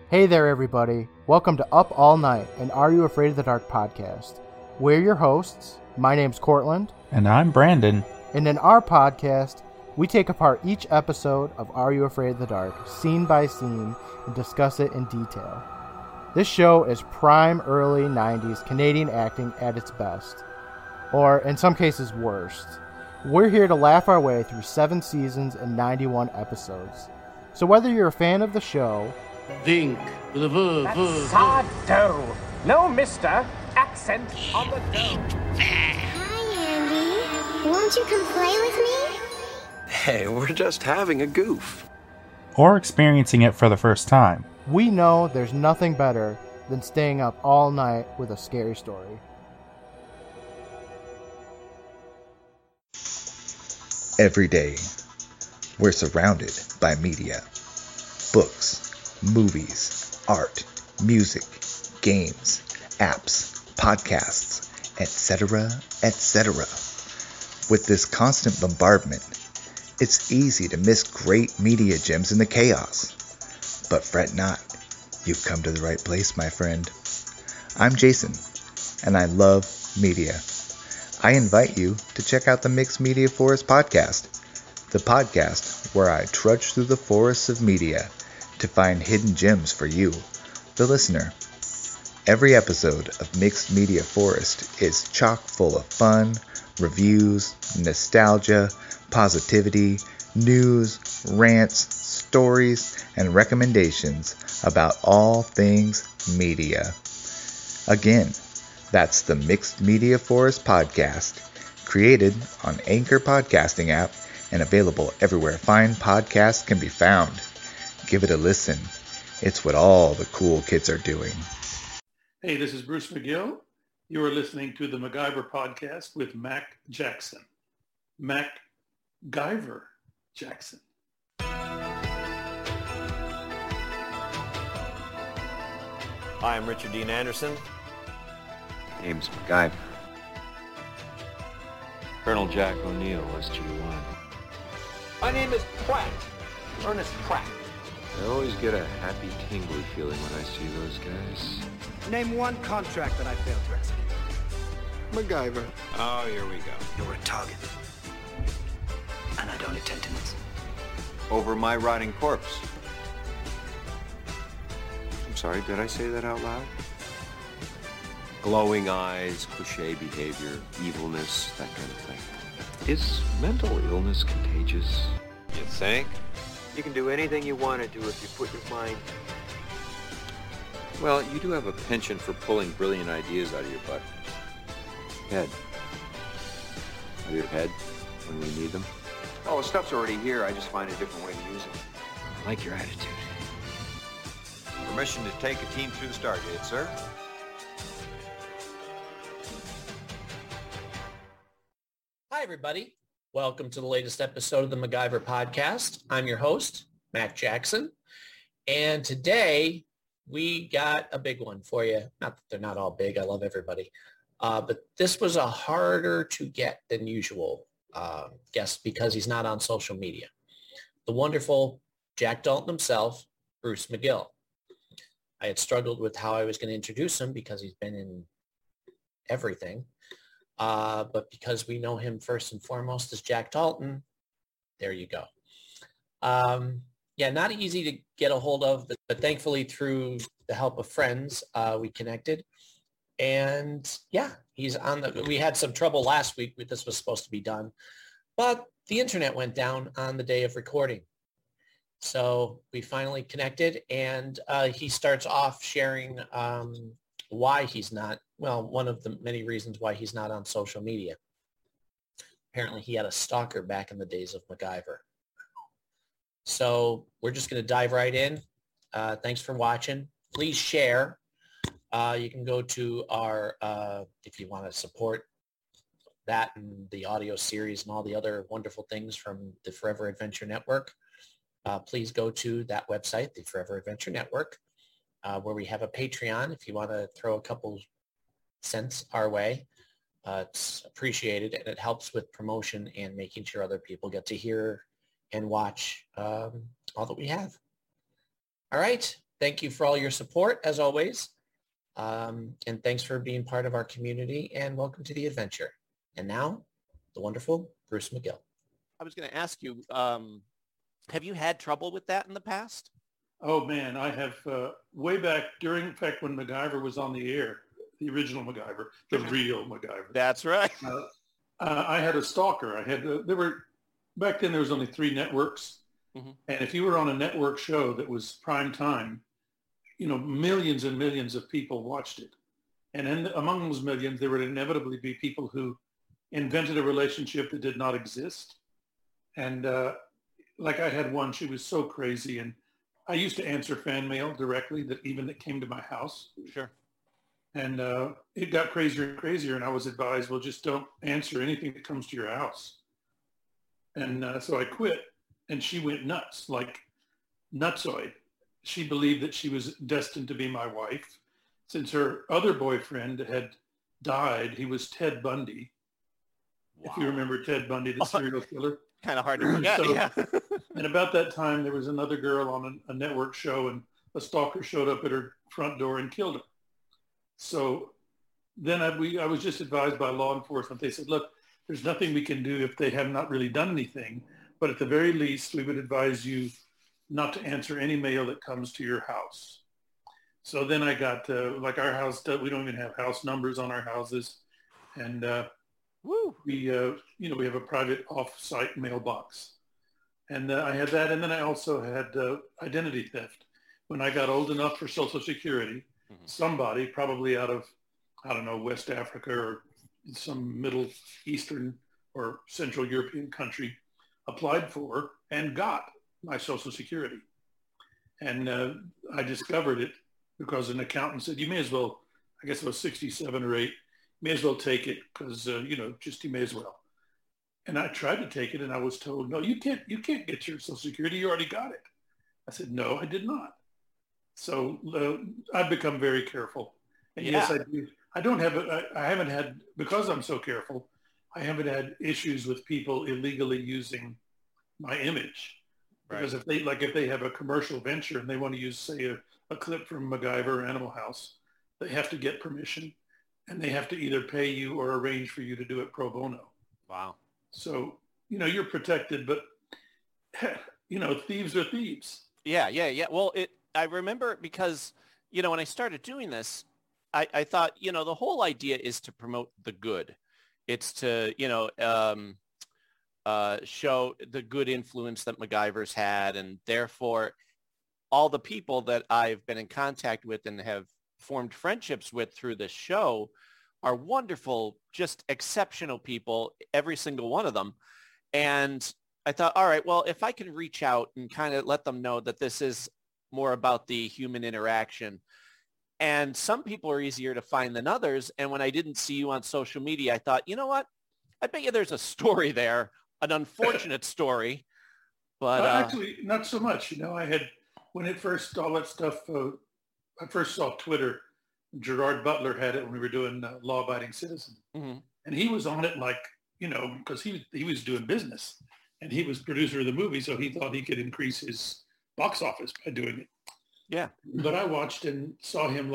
Hey there, everybody. Welcome to Up All Night, an Are You Afraid of the Dark podcast. We're your hosts. My name's Cortland. And I'm Brandon. And in our podcast, we take apart each episode of Are You Afraid of the Dark, scene by scene, and discuss it in detail. This show is prime early 90s Canadian acting at its best. Or, in some cases, worst. We're here to laugh our way through 7 seasons and 91 episodes. So whether you're a fan of the show... Think with a verb. That's sourdough. No mister. Accent on the dough. Hi, Andy. Won't you come play with me? Hey, we're just having a goof. Or experiencing it for the first time. We know there's nothing better than staying up all night with a scary story. Every day, we're surrounded by media. Books, movies, art, music, games, apps, podcasts, etc., etc. With this constant bombardment, it's easy to miss great media gems in the chaos. But fret not, you've come to the right place, my friend. I'm Jason, and I love media. I invite you to check out the Mixed Media Forest podcast, the podcast where I trudge through the forests of media to find hidden gems for you, the listener. Every episode of Mixed Media Forest is chock full of fun, reviews, nostalgia, positivity, news, rants, stories, and recommendations about all things media. Again, that's the Mixed Media Forest podcast, created on Anchor Podcasting app and available everywhere fine podcasts can be found. Give it a listen. It's what all the cool kids are doing. Hey, this is Bruce McGill. You are listening to the MacGyver podcast with Mac Jackson. MacGyver Jackson. Hi, I'm Richard Dean Anderson. Name's MacGyver. Colonel Jack O'Neill, SG-1. My name is Pratt. Ernest Pratt. I always get a happy, tingly feeling when I see those guys. Name one contract that I failed to execute. MacGyver. Oh, here we go. You're a target. And I don't intend to miss. Over my rotting corpse. I'm sorry, did I say that out loud? Glowing eyes, cliché behavior, evilness, that kind of thing. Is mental illness contagious? You think? You can do anything you want to do if you put your mind. Well, you do have a penchant for pulling brilliant ideas out of your butt. Head. Out of your head when we need them? Oh, stuff's already here. I just find a different way to use it. I like your attitude. Permission to take a team through the Stargate, sir. Hi, everybody. Welcome to the latest episode of the MacGyver podcast. I'm your host, Mac Jackson. And today we got a big one for you. Not that they're not all big. I love everybody. But this was a harder to get than usual guest because he's not on social media. The wonderful Jack Dalton himself, Bruce McGill. I had struggled with how I was going to introduce him because he's been in everything. But because we know him first and foremost as Jack Dalton, there you go. Not easy to get a hold of, but thankfully through the help of friends, we connected. And yeah, he's on we had some trouble last week with this was supposed to be done, but the internet went down on the day of recording. So we finally connected, and he starts off sharing why he's not, one of the many reasons why he's not on social media. Apparently he had a stalker back in the days of MacGyver. So we're just going to dive right in. Thanks for watching. Please share. You can go to our, if you want to support that and the audio series and all the other wonderful things from the Forever Adventure Network, please go to that website, the Forever Adventure Network, where we have a Patreon. If you want to throw a couple cents our way, it's appreciated, and it helps with promotion and making sure other people get to hear and watch all that we have. All right, Thank you for all your support, as always. And thanks for being part of our community, and welcome to the adventure. And now, the wonderful Bruce McGill. I was going to ask you, have you had trouble with that in the past? Oh, man, I have way back in fact, when MacGyver was on the air, the original MacGyver, the real MacGyver. That's right. I had a stalker. Back then there was only 3 networks. Mm-hmm. And if you were on a network show that was prime time, millions and millions of people watched it. And among those millions, there would inevitably be people who invented a relationship that did not exist. And I had one, she was so crazy. And I used to answer fan mail directly that came to my house. Sure. And it got crazier and crazier. And I was advised, well, just don't answer anything that comes to your house. And so I quit. And she went nuts, like nutsoid. She believed that she was destined to be my wife. Since her other boyfriend had died, he was Ted Bundy. Wow. If you remember Ted Bundy, the serial killer. Kind of hard to forget, yeah. And about that time, there was another girl on a network show, and a stalker showed up at her front door and killed her. So then I was just advised by law enforcement. They said, look, there's nothing we can do if they have not really done anything. But at the very least, we would advise you not to answer any mail that comes to your house. So then I got, our house, we don't even have house numbers on our houses. And we have a private off-site mailbox. And I had that. And then I also had identity theft. When I got old enough for Social Security, somebody probably out of, West Africa or some Middle Eastern or Central European country applied for and got my Social Security. And I discovered it because an accountant said, you may as well, I guess it was 67 or 8, may as well take it because, you may as well. And I tried to take it and I was told, no, you can't get your Social Security. You already got it. I said, no, I did not. So I've become very careful. And yes, I do. I haven't had, because I'm so careful, I haven't had issues with people illegally using my image. Right. Because if they have a commercial venture and they want to use, say, a clip from MacGyver or Animal House, they have to get permission and they have to either pay you or arrange for you to do it pro bono. Wow. So, you're protected, but, thieves are thieves. Yeah. Well, I remember because, when I started doing this, I thought, the whole idea is to promote the good. It's to, show the good influence that MacGyver's had. And therefore, all the people that I've been in contact with and have formed friendships with through this show are wonderful, just exceptional people, every single one of them. And I thought, all right, well, if I can reach out and kind of let them know that this is more about the human interaction. And some people are easier to find than others. And when I didn't see you on social media, I thought, you know what? I bet you there's a story there, an unfortunate story. But actually, not so much. I had, when it first, all that stuff, I first saw Twitter. Gerard Butler had it when we were doing Law Abiding Citizen. Mm-hmm. And he was on it because he was doing business. And he was producer of the movie, so he thought he could increase his box office by doing it. Yeah. But I watched and saw him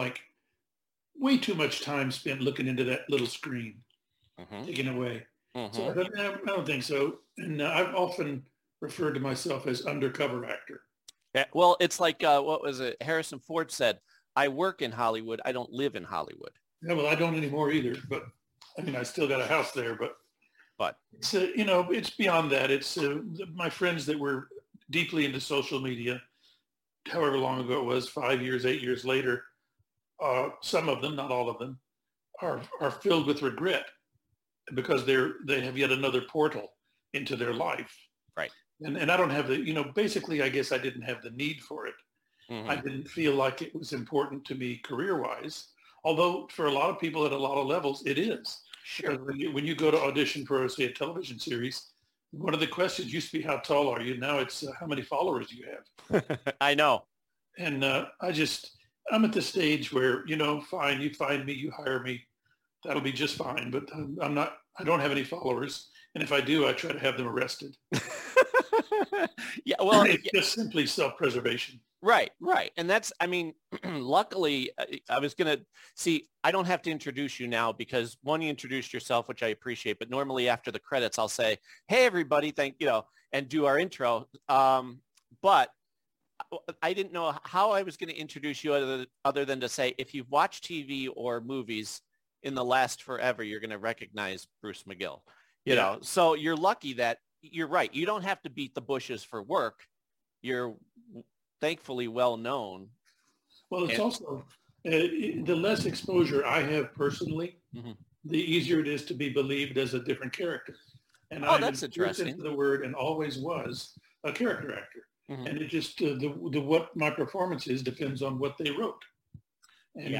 way too much time spent looking into that little screen, taken away. Mm-hmm. So I thought, I don't think so. And I've often referred to myself as undercover actor. Yeah. Well, it's like, what was it? Harrison Ford said, I work in Hollywood. I don't live in Hollywood. Yeah, well, I don't anymore either. But I still got a house there. But it's, it's beyond that. It's my friends that were deeply into social media, however long ago it was, 5 years, 8 years later, some of them, not all of them, are filled with regret because they have yet another portal into their life. Right. And I don't have basically, I guess I didn't have the need for it. Mm-hmm. I didn't feel like it was important to me career-wise, although for a lot of people at a lot of levels, it is. Sure. When you go to audition for, say, a television series, one of the questions used to be, how tall are you? Now it's how many followers do you have? I know. And I'm at the stage where, fine, you find me, you hire me. That'll be just fine. But I don't have any followers. And if I do, I try to have them arrested. Yeah, well, it's just simply self-preservation. Right. And that's, I mean, luckily, I was going to see, I don't have to introduce you now because one, you introduced yourself, which I appreciate, but normally after the credits, I'll say, hey, everybody, and do our intro. But I didn't know how I was going to introduce you other than to say, if you've watched TV or movies in the last forever, you're going to recognize Bruce McGill, you know, so you're lucky that you're right. You don't have to beat the bushes for work. You're thankfully well known. Well, it's also the less exposure I have personally, the easier it is to be believed as a different character. And that's interesting. Into the word and always was a character actor. And it just what my performance is depends on what they wrote. And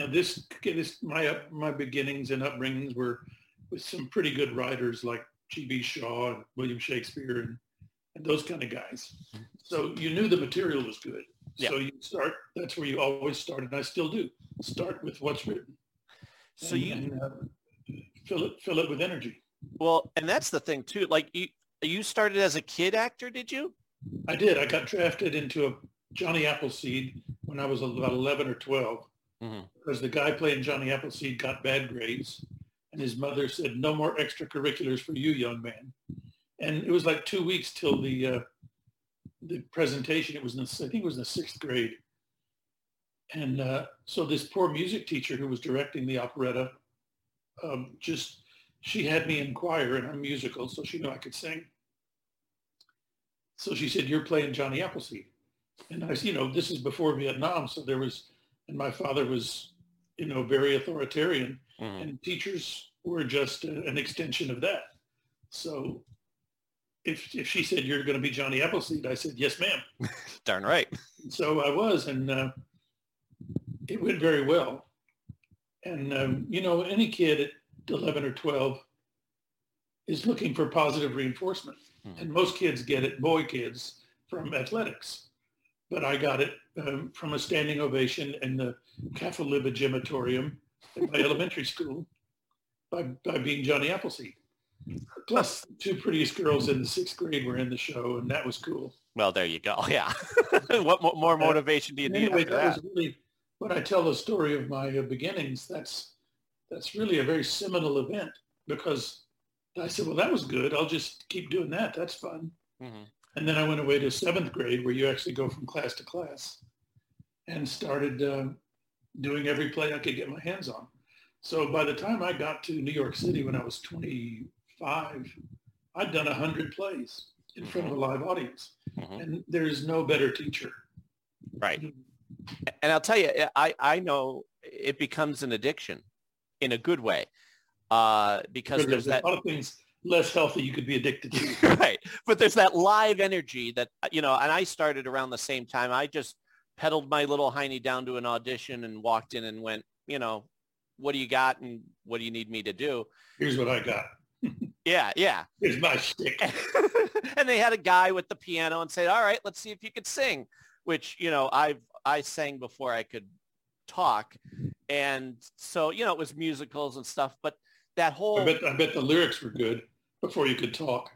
my beginnings and upbringings were with some pretty good writers like G.B. Shaw and William Shakespeare and those kind of guys. So you knew the material was good. So you start, that's where you always start, and I still do. Start with what's written. So fill it with energy. Well, and that's the thing too. Like you started as a kid actor, did you? I did. I got drafted into a Johnny Appleseed when I was about 11 or 12 because the guy playing Johnny Appleseed got bad grades, and his mother said, no more extracurriculars for you, young man. And it was like 2 weeks till the presentation. It was I think it was in the 6th grade. And so this poor music teacher who was directing the operetta, she had me in choir, and I'm musical, so she knew I could sing. So she said, you're playing Johnny Appleseed. And I said, this is before Vietnam. So and my father was, very authoritarian, and teachers were just an extension of that. So if she said, you're going to be Johnny Appleseed, I said, yes, ma'am. Darn right. So I was, and it went very well. And, any kid at 11 or 12 is looking for positive reinforcement. And most kids get it, boy kids, from athletics. But I got it from a standing ovation in the Catholic Gymatorium at my elementary school by being Johnny Appleseed. Plus, 2 prettiest girls in the 6th grade were in the show, and that was cool. Well, there you go. Yeah. What more motivation do you need anyway, after that? Was really, when I tell the story of my beginnings, that's really a very seminal event, because I said, well, that was good. I'll just keep doing that. That's fun. And then I went away to 7th grade, where you actually go from class to class, and started doing every play I could get my hands on. So by the time I got to New York City when I was 25, I'd done 100 plays in front of a live audience. And there's no better teacher. Right. And I'll tell you, I know it becomes an addiction in a good way. Because there's a lot of things less healthy you could be addicted to. Right. But there's that live energy that, and I started around the same time. I just pedaled my little hiney down to an audition and walked in and went, what do you got and what do you need me to do? Here's what I got. Yeah. Here's my shtick. And they had a guy with the piano and said, all right, let's see if you could sing, which, I sang before I could talk. And so, it was musicals and stuff, but that whole... I bet the lyrics were good before you could talk.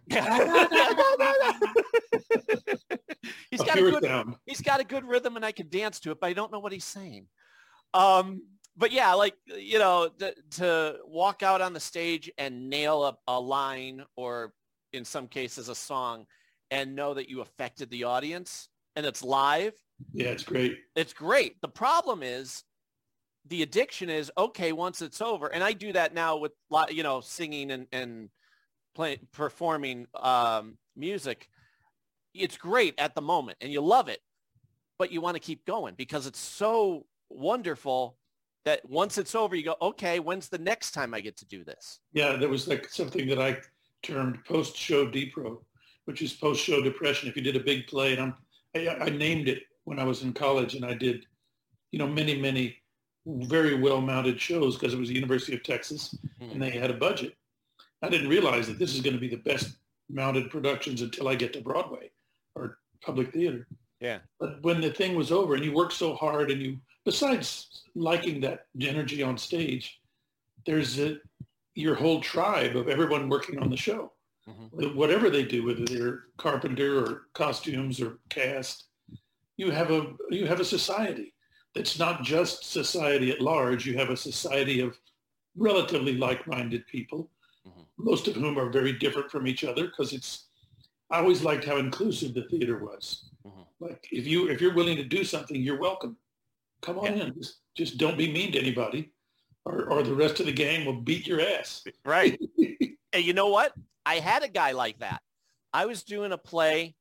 He's got a good rhythm and I can dance to it, but I don't know what he's saying. But yeah, to walk out on the stage and nail a line, or in some cases a song, and know that you affected the audience and it's live. Yeah, it's great. It's great. The problem is, the addiction is, okay, once it's over, and I do that now with, singing and performing music. It's great at the moment and you love it, but you want to keep going because it's so wonderful that once it's over, you go, okay, when's the next time I get to do this? Yeah, there was like something that I termed post-show depro, which is post-show depression. If you did a big play, and I named it when I was in college, and I did, many, many very well-mounted shows because it was the University of Texas, and they had a budget. I didn't realize that this is going to be the best mounted productions until I get to Broadway or public theater. Yeah. But when the thing was over and you worked so hard, and you, besides liking that energy on stage, there's your whole tribe of everyone working on the show. Whatever they do, whether they're carpenter or costumes or cast, you have a society that's not just society at large. You have a society of relatively like-minded people, most of whom are very different from each other, because I always liked how inclusive the theater was. Like if you're willing to do something, you're welcome. Come on in. Just don't be mean to anybody, or the rest of the gang will beat your ass. Right. And you know what? I had a guy like that. I was doing a play.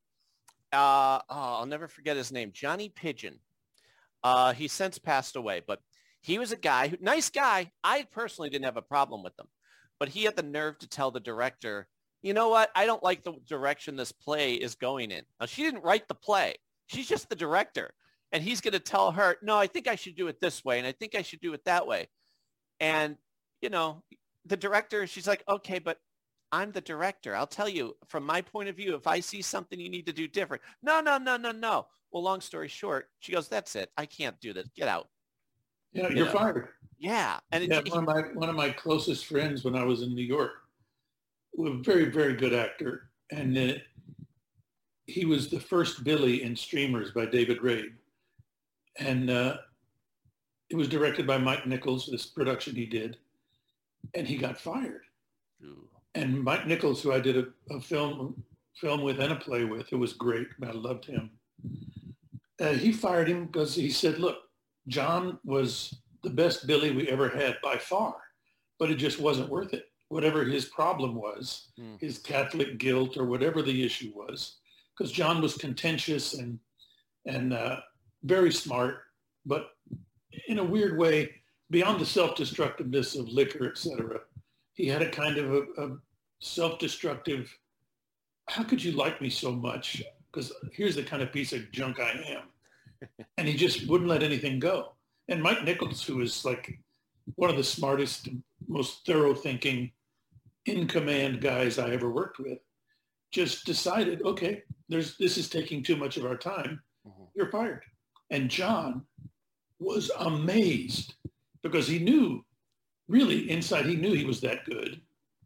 I'll never forget his name, Johnny Pigeon. He's since passed away, but he was a guy, nice guy. I personally didn't have a problem with him, but he had the nerve to tell the director, you know what? I don't like the direction this play is going in. Now, she didn't write the play. She's just the director. And he's going to tell her, no, I think I should do it this way. And I think I should do it that way. And, the director, she's like, okay, but I'm the director. I'll tell you from my point of view, if I see something you need to do different. No. Well, long story short, she goes, that's it. I can't do this. Get out. Yeah, you're fired. Yeah. And one of my closest friends when I was in New York, was a very, very good actor. And he was the first Billy in Streamers by David Rabe. And it was directed by Mike Nichols, this production he did. And he got fired. Ooh. And Mike Nichols, who I did a film with and a play with, it was great. I loved him. He fired him because he said, look, John was the best Billy we ever had by far, but it just wasn't worth it. Whatever his problem was, his Catholic guilt or whatever the issue was, because John was contentious and very smart, but in a weird way, beyond the self-destructiveness of liquor, etc., he had a kind of a self-destructive, how could you like me so much? Because here's the kind of piece of junk I am. And he just wouldn't let anything go. And Mike Nichols, who is like one of the smartest, most thorough thinking, in command guys I ever worked with, just decided, okay, this is taking too much of our time. You're fired. And John was amazed because he knew, really inside, he knew he was that good.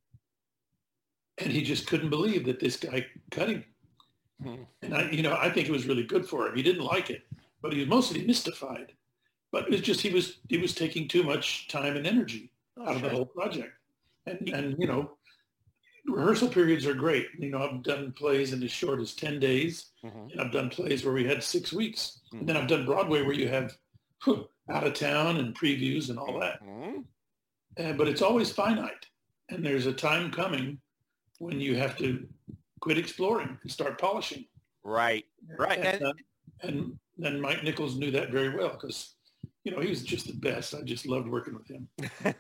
And he just couldn't believe that this guy cut him. And I think it was really good for him. He didn't like it, but he was mostly mystified. But it was just, he was taking too much time and energy out of the whole project. And rehearsal periods are great. I've done plays in as short as 10 days. And I've done plays where we had 6 weeks. And then I've done Broadway where you have out of town and previews and all that. But it's always finite. And there's a time coming when you have to quit exploring and start polishing. Right. And then Mike Nichols knew that very well because, he was just the best. I just loved working with him.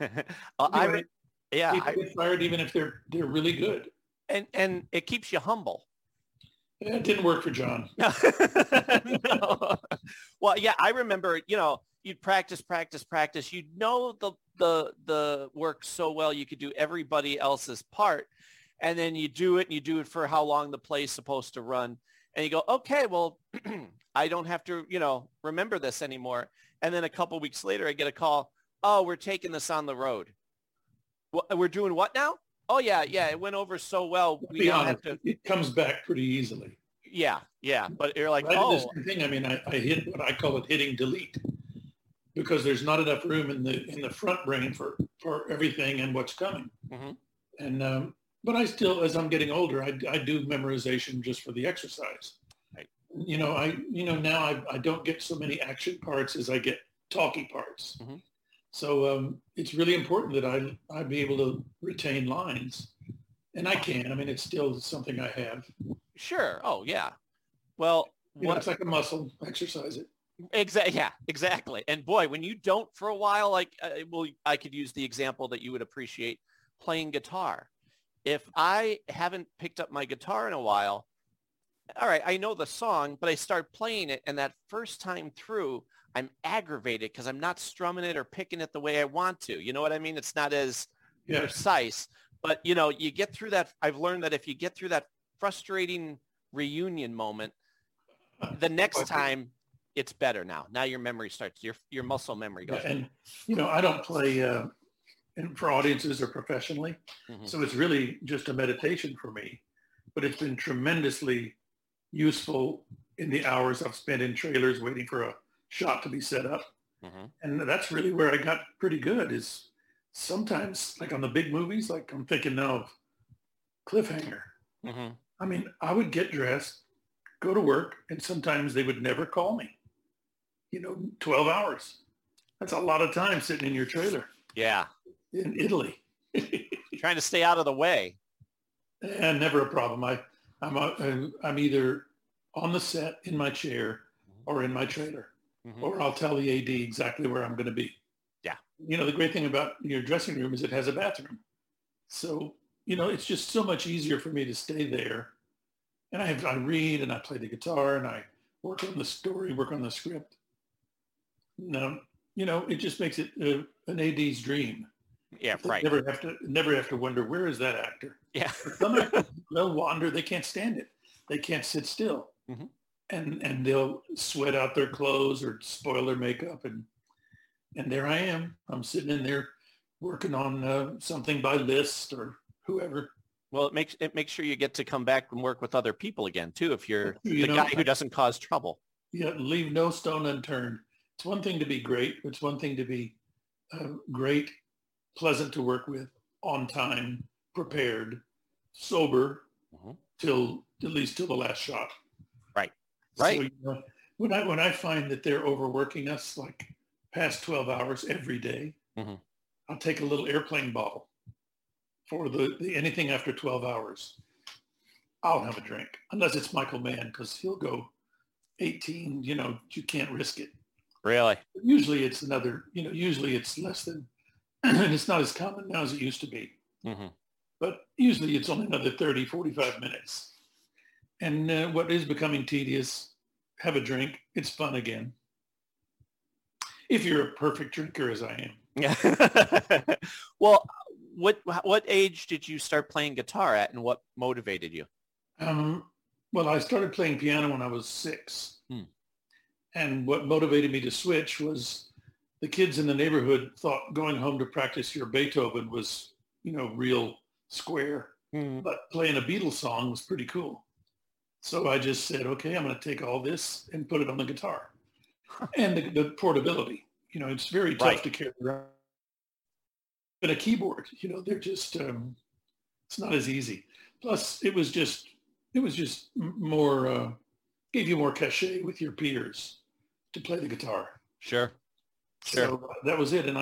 People get fired even if they're really good. And it keeps you humble. Yeah, it didn't work for John. No. Well, yeah, I remember, you'd practice. You'd know the work so well you could do everybody else's part. And then you do it for how long the play's supposed to run. And you go, okay, well, I don't have to, remember this anymore. And then a couple weeks later, I get a call. Oh, we're taking this on the road. We're doing what now? Oh, yeah. It went over so well. We don't have to. It comes back pretty easily. Yeah. But you're like, I did the same thing. I mean, I hit what I call it hitting delete because there's not enough room in the front brain for everything and what's coming. And but I still, as I'm getting older, I do memorization just for the exercise. Right. Now I don't get so many action parts as I get talky parts. So it's really important that I be able to retain lines. And I can. I mean, it's still something I have. Sure. Oh, yeah. Well, it's like a muscle. Exercise it. Exactly. And boy, when you don't for a while, like, I could use the example that you would appreciate, playing guitar. If I haven't picked up my guitar in a while, all right, I know the song, but I start playing it, and that first time through, I'm aggravated because I'm not strumming it or picking it the way I want to. You know what I mean? It's not as precise. But, you get through that. I've learned that if you get through that frustrating reunion moment, the next time it's better now. Now your memory starts, your muscle memory goes. And, I don't play and for audiences or professionally. Mm-hmm. So it's really just a meditation for me, but it's been tremendously useful in the hours I've spent in trailers waiting for a shot to be set up. Mm-hmm. And that's really where I got pretty good is sometimes like on the big movies, like I'm thinking now of Cliffhanger. Mm-hmm. I mean, I would get dressed, go to work, and sometimes they would never call me. 12 hours. That's a lot of time sitting in your trailer. Yeah. In Italy. Trying to stay out of the way. And never a problem. I'm either on the set in my chair or in my trailer, or I'll tell the AD exactly where I'm going to be. Yeah. The great thing about your dressing room is it has a bathroom. So, it's just so much easier for me to stay there. And I read and I play the guitar and I work on the story, work on the script. Now, it just makes it an AD's dream. Yeah, right. Never have to wonder, where is that actor? Yeah. Some actors, they'll wander. They can't stand it. They can't sit still. Mm-hmm. And they'll sweat out their clothes or spoil their makeup. And there I am. I'm sitting in there working on something by Liszt or whoever. Well, it makes sure you get to come back and work with other people again, too, if you're the guy who doesn't cause trouble. Yeah, leave no stone unturned. It's one thing to be great. It's one thing to be great, pleasant to work with, on time, prepared, sober, till at least till the last shot. Right. Right. So, when I find that they're overworking us like past 12 hours every day, I'll take a little airplane bottle for the anything after 12 hours. I'll have a drink, unless it's Michael Mann, because he'll go 18. You can't risk it. Really? Usually it's usually it's less than, and it's not as common now as it used to be. Mm-hmm. But usually it's only another 30, 45 minutes. And what is becoming tedious, have a drink. It's fun again. If you're a perfect drinker as I am. Yeah. Well, what age did you start playing guitar at, and what motivated you? Well, I started playing piano when I was 6. And what motivated me to switch was the kids in the neighborhood thought going home to practice your Beethoven was, real square. But playing a Beatles song was pretty cool. So I just said, okay, I'm going to take all this and put it on the guitar. And the portability, it's very tough to carry around. But a keyboard, they're just, it's not as easy. Plus, it was just more, gave you more cachet with your peers to play the guitar. Sure. So that was it. And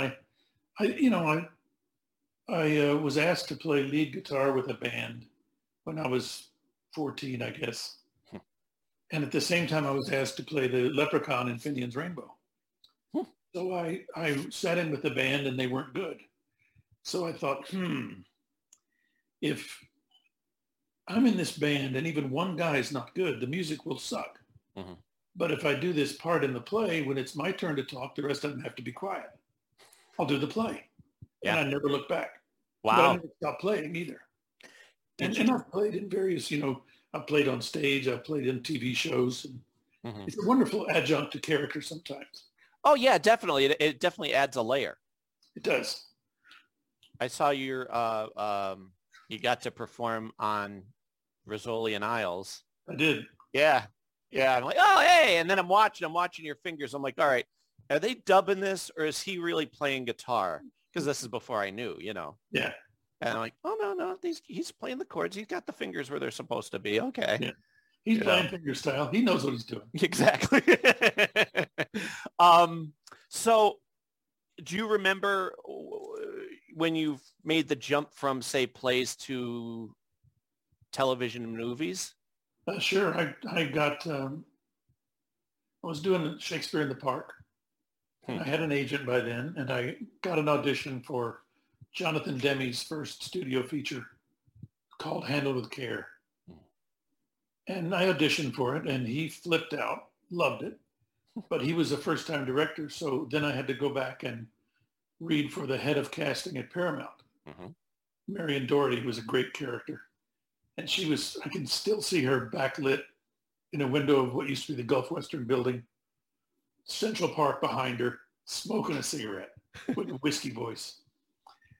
I was asked to play lead guitar with a band when I was 14, I guess. And at the same time, I was asked to play the leprechaun in Finian's Rainbow. So I sat in with the band and they weren't good. So I thought, if I'm in this band and even one guy is not good, the music will suck. But if I do this part in the play, when it's my turn to talk, the rest of them have to be quiet. I'll do the play. Yeah. And I never look back. Wow. But I never stopped playing either. And I've played in various, I've played on stage, I've played in TV shows. And it's a wonderful adjunct to character sometimes. Oh, yeah, definitely. It definitely adds a layer. It does. I saw you got to perform on Rizzoli and Isles. I did. Yeah. Yeah. I'm like, oh, hey. And then I'm watching your fingers. I'm like, all right, are they dubbing this or is he really playing guitar? Because this is before I knew, Yeah. And I'm like, oh, no, he's playing the chords. He's got the fingers where they're supposed to be. Okay. Yeah. He's playing finger style. He knows what he's doing. Exactly. So do you remember when you made the jump from, say, plays to television and movies? Sure. I was doing Shakespeare in the Park. I had an agent by then, and I got an audition for Jonathan Demme's first studio feature called Handled with Care. And I auditioned for it, and he flipped out, loved it. But he was a first-time director, so then I had to go back and read for the head of casting at Paramount. Marion Doherty was a great character. And I can still see her backlit in a window of what used to be the Gulf Western building, Central Park behind her, smoking a cigarette with a whiskey voice.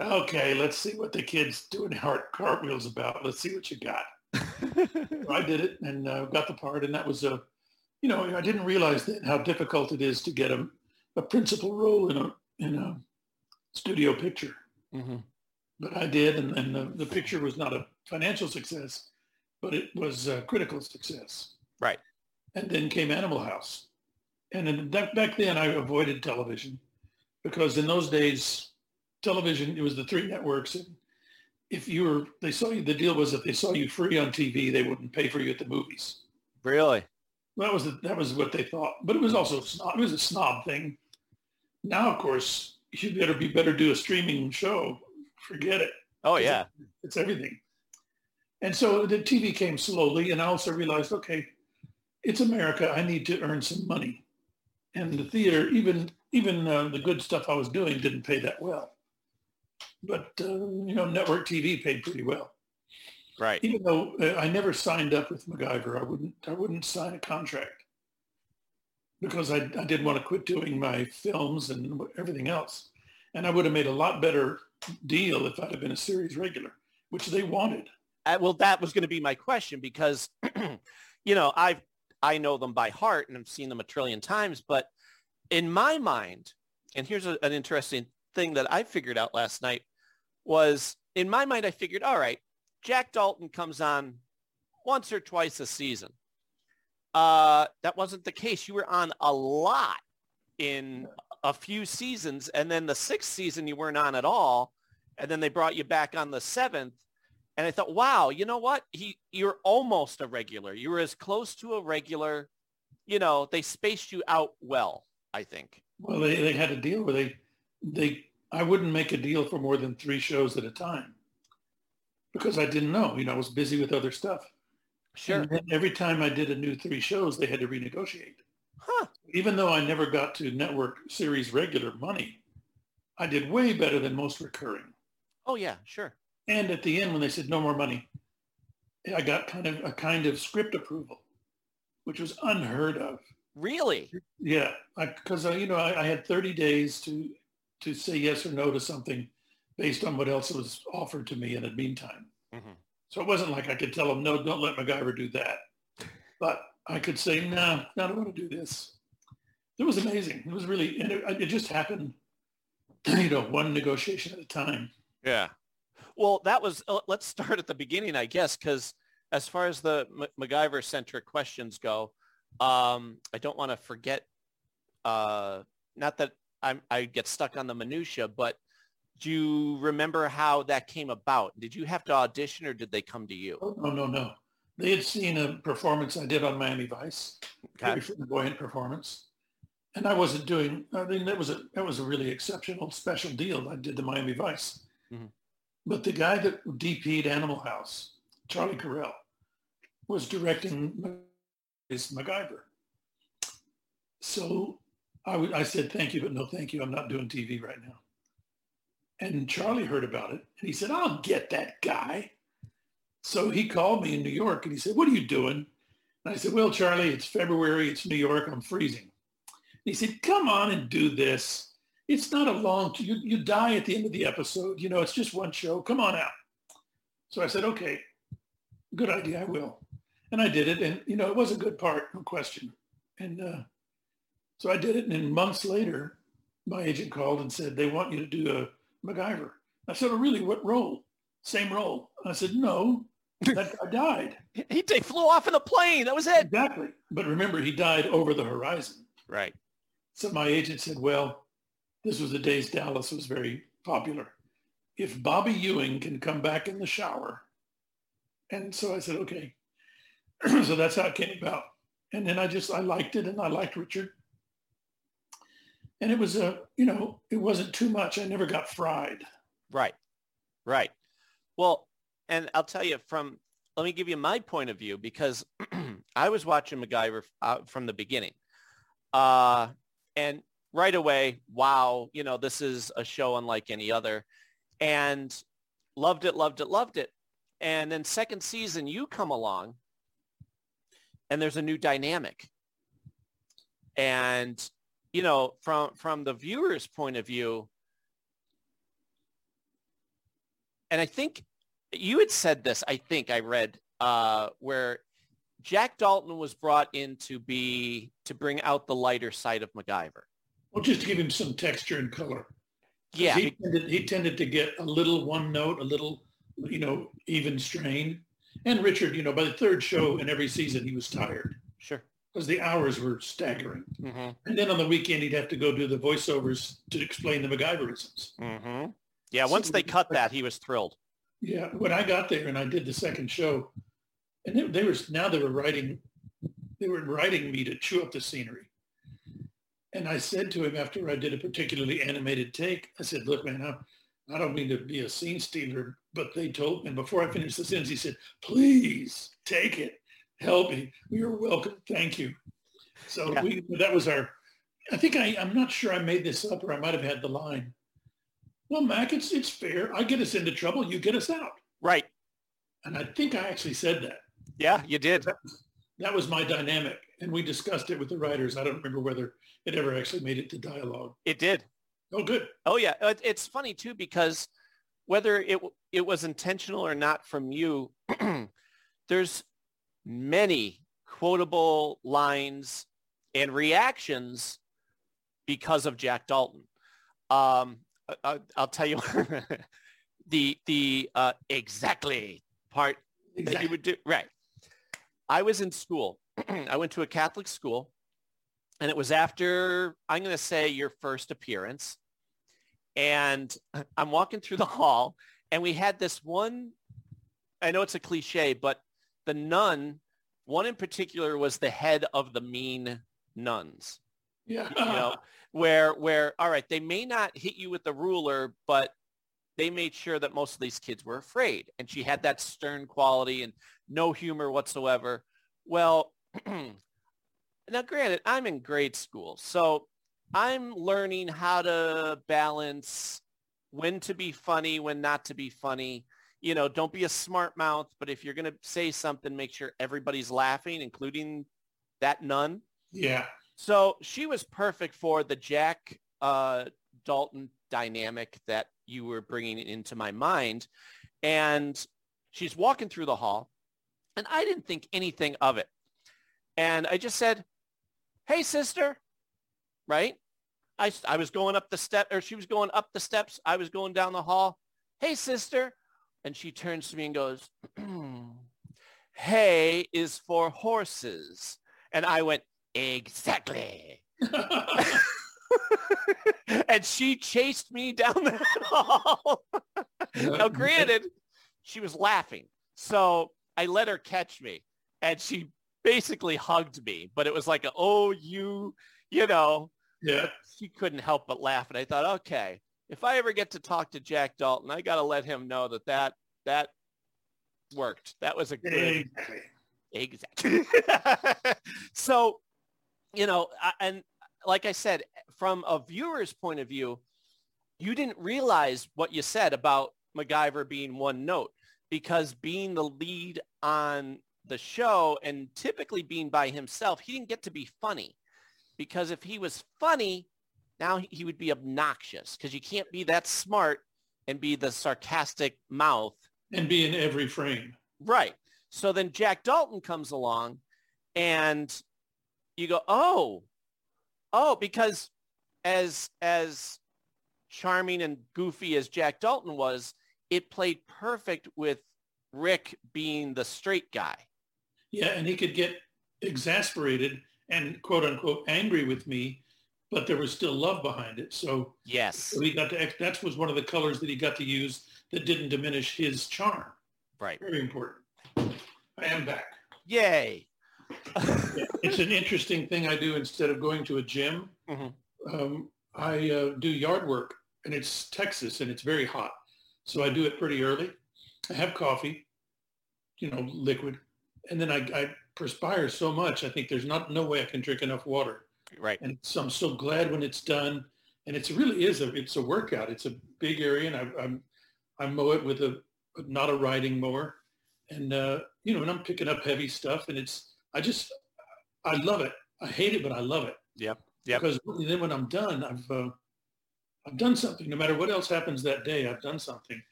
Okay, let's see what the kid's doing cartwheels about. Let's see what you got. So I did it and got the part, and that was I didn't realize how difficult it is to get a principal role in a studio picture. Mm-hmm. But I did, and the picture was not a financial success, but it was a critical success. Right. And then came Animal House. And back then I avoided television because in those days, television, it was the 3 networks. And if they saw you, the deal was if they saw you free on TV, they wouldn't pay for you at the movies. Really? That was what they thought. But it was also it was a snob thing. Now, of course, you better do a streaming show. Forget it. Oh, yeah. It's everything. And so the TV came slowly, and I also realized, okay, it's America. I need to earn some money. And the theater, even the good stuff I was doing didn't pay that well. But, network TV paid pretty well. Right. Even though I never signed up with MacGyver, I wouldn't sign a contract because I didn't want to quit doing my films and everything else. And I would have made a lot better deal if I'd have been a series regular, which they wanted. Well, that was going to be my question because, I know them by heart and I've seen them a trillion times, but in my mind, and here's an interesting thing that I figured out last night was in my mind, I figured, all right, Jack Dalton comes on once or twice a season. That wasn't the case. You were on a lot in a few seasons. And then the 6th season, you weren't on at all. And then they brought you back on the 7th. And I thought, wow, you know what? You're almost a regular. You were as close to a regular, they spaced you out well, I think. Well, they had a deal where I wouldn't make a deal for more than 3 shows at a time because I didn't know, I was busy with other stuff. Sure. And then every time I did a new 3 shows, they had to renegotiate. Huh. Even though I never got to network series regular money, I did way better than most recurring. Oh, yeah, sure. And at the end, when they said no more money, I got a kind of script approval, which was unheard of. Really? Yeah, because I had 30 days to say yes or no to something based on what else was offered to me in the meantime. Mm-hmm. So it wasn't like I could tell them, no, don't let MacGyver do that. But I could say, no, I don't want to do this. It was amazing. It was really, and it just happened, one negotiation at a time. Yeah. Well, that was, let's start at the beginning, I guess, because as far as the MacGyver-centric questions go, I don't want to forget, not that I get stuck on the minutia, but do you remember how that came about? Did you have to audition or did they come to you? Oh, no. They had seen a performance I did on Miami Vice, okay. Very flamboyant performance. And I wasn't doing, that was a really exceptional special deal. I did the Miami Vice. Mm-hmm. But the guy that DP'd Animal House, Charlie Carell, was directing MacGyver. So I said, thank you, but no thank you. I'm not doing TV right now. And Charlie heard about it, and he said, I'll get that guy. So he called me in New York, and he said, what are you doing? And I said, well, Charlie, it's February. It's New York. I'm freezing. And he said, come on and do this. It's not a long, you die at the end of the episode. It's just one show. Come on out. So I said, okay, good idea. I will. And I did it. And, it was a good part, no question. And so I did it. And then months later, my agent called and said, they want you to do a MacGyver. I said, oh, really? What role? Same role. I said, no, that guy died. He flew off in a plane. That was it. Exactly. But remember, he died over the horizon. Right. So my agent said, well, this was the days Dallas was very popular. If Bobby Ewing can come back in the shower. And so I said, okay. So that's how it came about. And then I liked it, and I liked Richard. And it was it wasn't too much. I never got fried. Right. Well, and I'll tell you let me give you my point of view because I was watching MacGyver from the beginning. And right away, wow, this is a show unlike any other. And loved it. And then second season, you come along and there's a new dynamic. And, from the viewer's point of view, I think you had said this, I think I read, where Jack Dalton was brought in to bring out the lighter side of MacGyver. Well, just to give him some texture and color. Yeah. He tended to get a little one note, a little, even strain. And Richard, by the third show in every season, he was tired. Sure. Because the hours were staggering. Mm-hmm. And then on the weekend, he'd have to go do the voiceovers to explain the MacGyverisms. Mm-hmm. Yeah, once they cut that, he was thrilled. Yeah, when I got there and I did the second show, and they were writing me to chew up the scenery. And I said to him after I did a particularly animated take, I said, look, man, I don't mean to be a scene stealer, but they told me, and before I finished the sentence, he said, please take it. Help me. You're welcome. Thank you. So that was I think I'm not sure I made this up, or I might have had the line. Well, Mac, it's fair. I get us into trouble. You get us out. Right. And I think I actually said that. Yeah, you did. That was my dynamic. And we discussed it with the writers. I don't remember whether it ever actually made it to dialogue. It did. Oh, good. Oh, yeah. It's funny, too, because whether it was intentional or not from you, there's many quotable lines and reactions because of Jack Dalton. I'll tell you the exactly part that you would do. Right. I was in school. I went to a Catholic school, and it was after, I'm going to say, your first appearance. And I'm walking through the hall, and we had this one, I know it's a cliche, but the nun, one in particular was the head of the mean nuns. Yeah. Where, all right, they may not hit you with the ruler, but they made sure that most of these kids were afraid. And she had that stern quality and no humor whatsoever. Well, now granted, I'm in grade school, so I'm learning how to balance when to be funny, when not to be funny. Don't be a smart mouth, but if you're going to say something, make sure everybody's laughing, including that nun. Yeah. So she was perfect for the Jack Dalton dynamic that you were bringing into my mind. And she's walking through the hall, and I didn't think anything of it. And I just said, hey, sister, right? I was going up the step, or she was going up the steps. I was going down the hall. Hey, sister. And she turns to me and goes, hay is for horses. And I went, exactly. And she chased me down that hall. Now, granted, she was laughing. So I let her catch me. And she basically hugged me. But it was like, Yeah. She couldn't help but laugh. And I thought, okay, if I ever get to talk to Jack Dalton, I got to let him know that worked. That was a good. Exactly. So, and like I said, from a viewer's point of view, you didn't realize what you said about MacGyver being one note, because being the lead on the show and typically being by himself, he didn't get to be funny, because if he was funny, now he would be obnoxious, because you can't be that smart and be the sarcastic mouth. And be in every frame. Right. So then Jack Dalton comes along and you go, oh, because as charming and goofy as Jack Dalton was, it played perfect with Rick being the straight guy. Yeah, and he could get exasperated and quote unquote angry with me, but there was still love behind it. So yes, so he got to, that was one of the colors that he got to use that didn't diminish his charm. Right. Very important. I am back. Yay. Yeah, it's an interesting thing I do instead of going to a gym. Mm-hmm. I do yard work, and it's Texas, and it's very hot. So I do it pretty early. I have coffee, liquid. And then I perspire so much. I think there's no way I can drink enough water. Right. And so I'm so glad when it's done. And it's a workout. It's a big area, and I mow it with not a riding mower. And, and I'm picking up heavy stuff, and I love it. I hate it, but I love it. Yep. Because then when I'm done, I've done something. No matter what else happens that day, I've done something.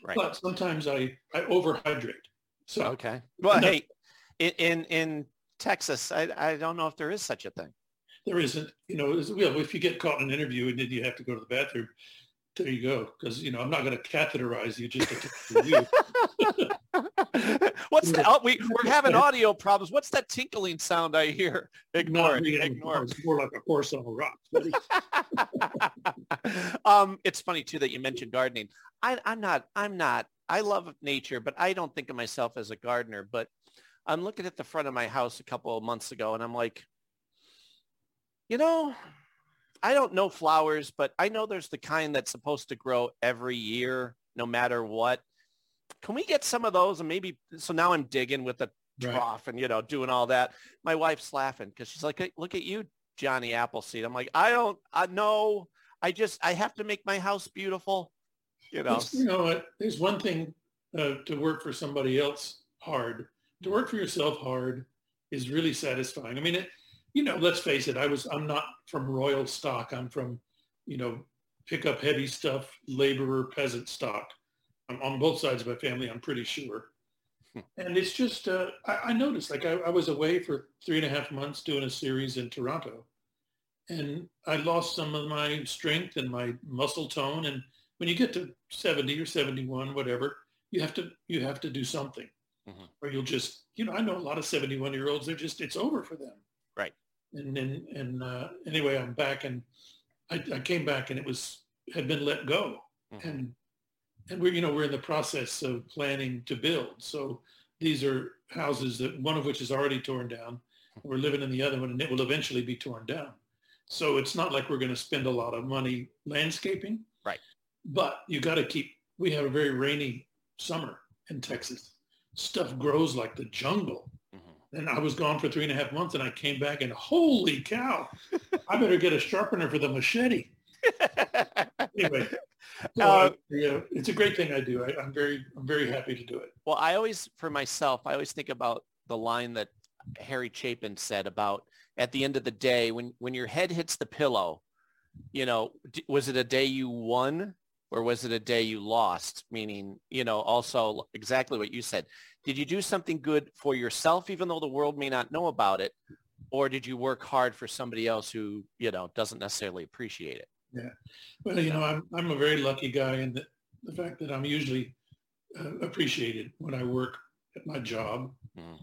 Right. But sometimes I overhydrate. So okay. Well, hey, in Texas, I don't know if there is such a thing. There isn't. If you get caught in an interview and then you have to go to the bathroom, there you go. Because I'm not going to catheterize you just to take you. What's that? Oh, we're having audio problems. What's that tinkling sound I hear? Ignore it. Ignore it. It's more like a horse on a rock. It's funny too that you mentioned gardening. I'm not. I love nature, but I don't think of myself as a gardener. But I'm looking at the front of my house a couple of months ago, and I'm like, I don't know flowers, but I know there's the kind that's supposed to grow every year, no matter what. Can we get some of those? And maybe, so now I'm digging with a trough and, doing all that. My wife's laughing because she's like, hey, look at you, Johnny Appleseed. I'm like, I have to make my house beautiful. You know what? There's one thing to work for somebody else hard. To work for yourself hard is really satisfying. I mean, let's face it. I'm not from royal stock. I'm from, pick up heavy stuff, laborer, peasant stock. I'm on both sides of my family, I'm pretty sure. And it's just, I noticed, like I was away for 3.5 months doing a series in Toronto. And I lost some of my strength and my muscle tone. And when you get to 70 or 71, whatever, you have to do something. Mm-hmm. Or you'll just, I know a lot of 71-year-olds, it's over for them. Right. And then, anyway, I'm back and I came back and had been let go. Mm-hmm. And we're in the process of planning to build. So these are houses that one of which is already torn down. We're living in the other one and it will eventually be torn down. So it's not like we're going to spend a lot of money landscaping. Right. But you got to we have a very rainy summer in Texas. Stuff grows like the jungle. Mm-hmm. And I was gone for 3.5 months and I came back and holy cow, I better get a sharpener for the machete. Anyway. It's a great thing I do. I'm very happy to do it. Well, for myself, I always think about the line that Harry Chapin said about at the end of the day, when your head hits the pillow, was it a day you won or was it a day you lost? Meaning, also exactly what you said. Did you do something good for yourself, even though the world may not know about it? Or did you work hard for somebody else who, doesn't necessarily appreciate it? Yeah. Well, I'm a very lucky guy in the fact that I'm usually appreciated when I work at my job. Mm.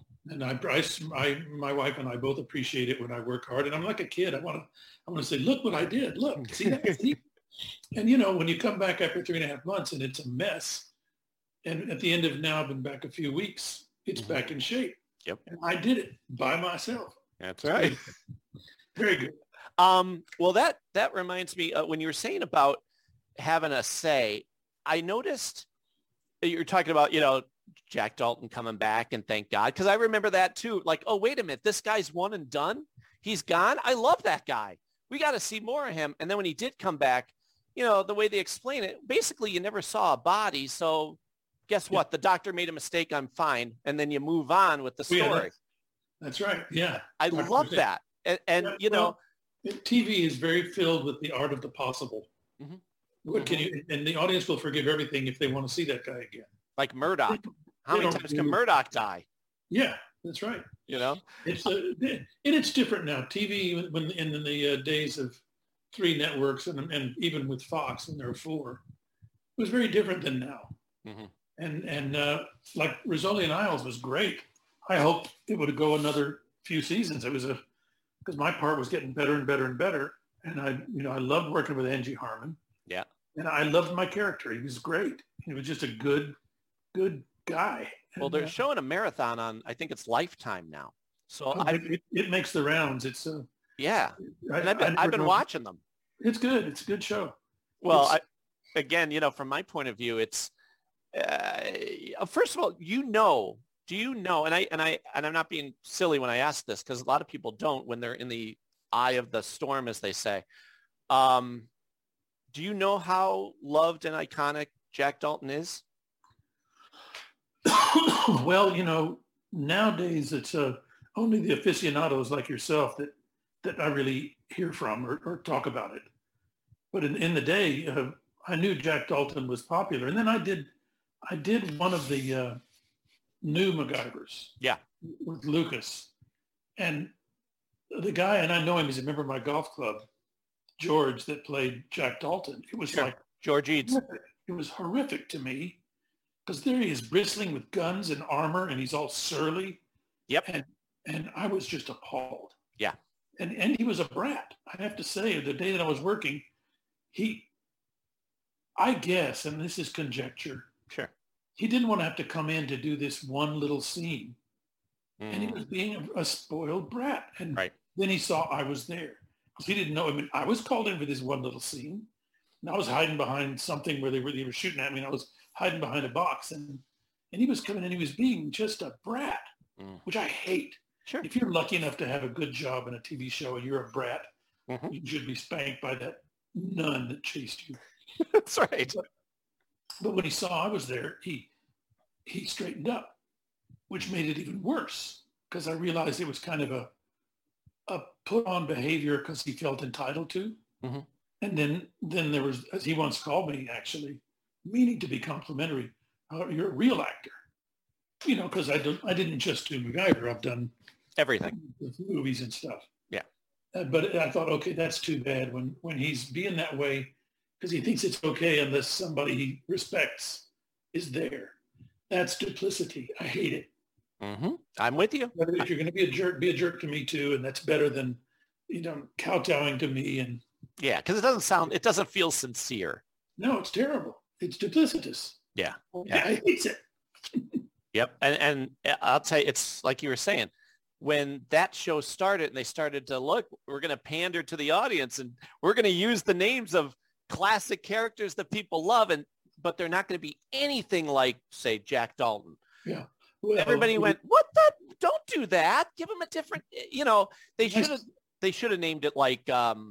And my wife and I both appreciate it when I work hard. And I'm like a kid. I want to say, look what I did. Look, see that? See? And, when you come back after 3.5 months and it's a mess, and at the end of now, I've been back a few weeks, it's back in shape. Yep. And I did it by myself. That's right. Very good. Well, that reminds me, when you were saying about having a say, I noticed you're talking about, Jack Dalton coming back and thank God. Because I remember that too. Like, oh, wait a minute. This guy's one and done. He's gone. I love that guy. We got to see more of him. And then when he did come back, the way they explain it, basically you never saw a body. So guess what? The doctor made a mistake. I'm fine. And then you move on with the story. Yeah, that's right. Yeah. I love that. And TV is very filled with the art of the possible. Mm-hmm. What can you? And the audience will forgive everything if they want to see that guy again. Like Murdoch. How many times can Murdoch die? Yeah, that's right. It's different now. TV, when in the days of 3 networks and even with Fox when there were 4, it was very different than now. Mm-hmm. And like Rizzoli and Isles was great. I hoped it would go another few seasons. It was because my part was getting better and better and better. And I loved working with Angie Harmon. Yeah. And I loved my character. He was great. He was just a good guy. Well, they're showing a marathon on, I think it's Lifetime now. So it makes the rounds. It's yeah. I've been watching them. It's good. It's a good show. Well, again, from my point of view, it's first of all, do you know? And I'm not being silly when I ask this because a lot of people don't when they're in the eye of the storm, as they say. Do you know how loved and iconic Jack Dalton is? Well, nowadays it's only the aficionados like yourself that I really hear from or talk about it. But in the day, I knew Jack Dalton was popular. And then I I did one of the new MacGyvers. Yeah. With Lucas. And the guy, and I know him, he's a member of my golf club, George, that played Jack Dalton. It was like George Eads. It was horrific to me because there he is bristling with guns and armor and he's all surly. Yep. And I was just appalled. Yeah. And he was a brat. I have to say, the day that I was working, I guess, and this is conjecture. Sure. He didn't want to have to come in to do this one little scene. And he was being a spoiled brat. And then he saw I was there. Because he didn't know. I mean, I was called in for this one little scene. And I was hiding behind something where they were shooting at me. And I was hiding behind a box. And he was coming in. He was being just a brat, which I hate. Sure. If you're lucky enough to have a good job in a TV show and you're a brat, you should be spanked by that nun that chased you. That's right. But when he saw I was there, he straightened up, which made it even worse because I realized it was kind of a put on behavior because he felt entitled to. And then there was, as he once called me, actually, meaning to be complimentary, you're a real actor. You know, because I didn't just do MacGyver. I've done everything, movies and stuff. Yeah. But I thought, okay, that's too bad when he's being that way because he thinks it's okay unless somebody he respects is there. That's duplicity. I hate it. I'm with you. If you're going to be a jerk to me too, and that's better than, kowtowing to me. And yeah, because it doesn't feel sincere. No, it's terrible. It's duplicitous. Yeah. I hate it. Yep. And I'll tell you, it's like you were saying, when that show started and they started to look, we're going to pander to the audience and we're going to use the names of classic characters that people love, but they're not going to be anything like, say, Jack Dalton. Yeah. Well, everybody went, what the? Don't do that. Give him a different, they should have named it like,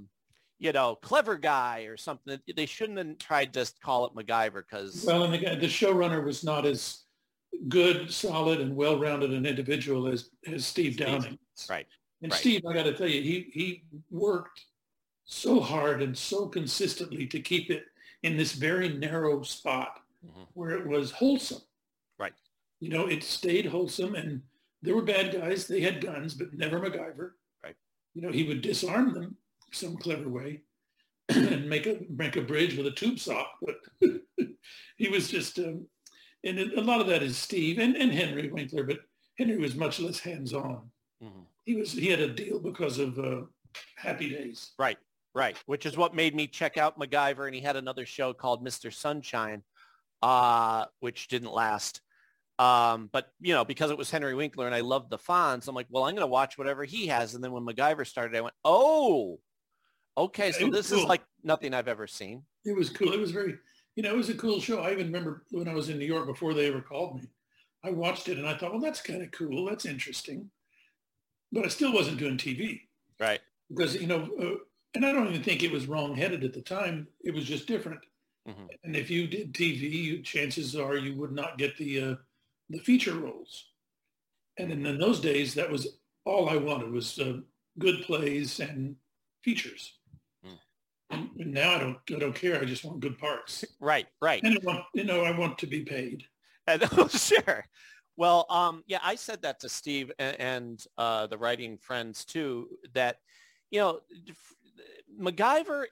Clever Guy or something. They shouldn't have tried to call it MacGyver because. Well, and the showrunner was not as good, solid, and well-rounded an individual as Steve Downing. Right. And Steve, I got to tell you, he worked so hard and so consistently to keep it in this very narrow spot where it was wholesome. Right. It stayed wholesome, and there were bad guys. They had guns, but never MacGyver. Right. He would disarm them some clever way and make a bridge with a tube sock. But he was just, and a lot of that is Steve and Henry Winkler, but Henry was much less hands-on. He had a deal because of Happy Days. Right. Which is what made me check out MacGyver. And he had another show called Mr. Sunshine, which didn't last. But, because it was Henry Winkler and I loved the Fonz, I'm like, well, I'm going to watch whatever he has. And then when MacGyver started, I went, oh, okay. So this is like nothing I've ever seen. It was cool. It was very, it was a cool show. I even remember when I was in New York before they ever called me, I watched it and I thought, well, that's kind of cool. That's interesting. But I still wasn't doing TV. Right. Because, and I don't even think it was wrong-headed at the time. It was just different. And if you did TV, chances are you would not get the feature roles. And in those days, that was all I wanted was good plays and features. And now I don't care. I just want good parts. Right. And I want to be paid. Sure. Well, I said that to Steve and the writing friends too, that, MacGyver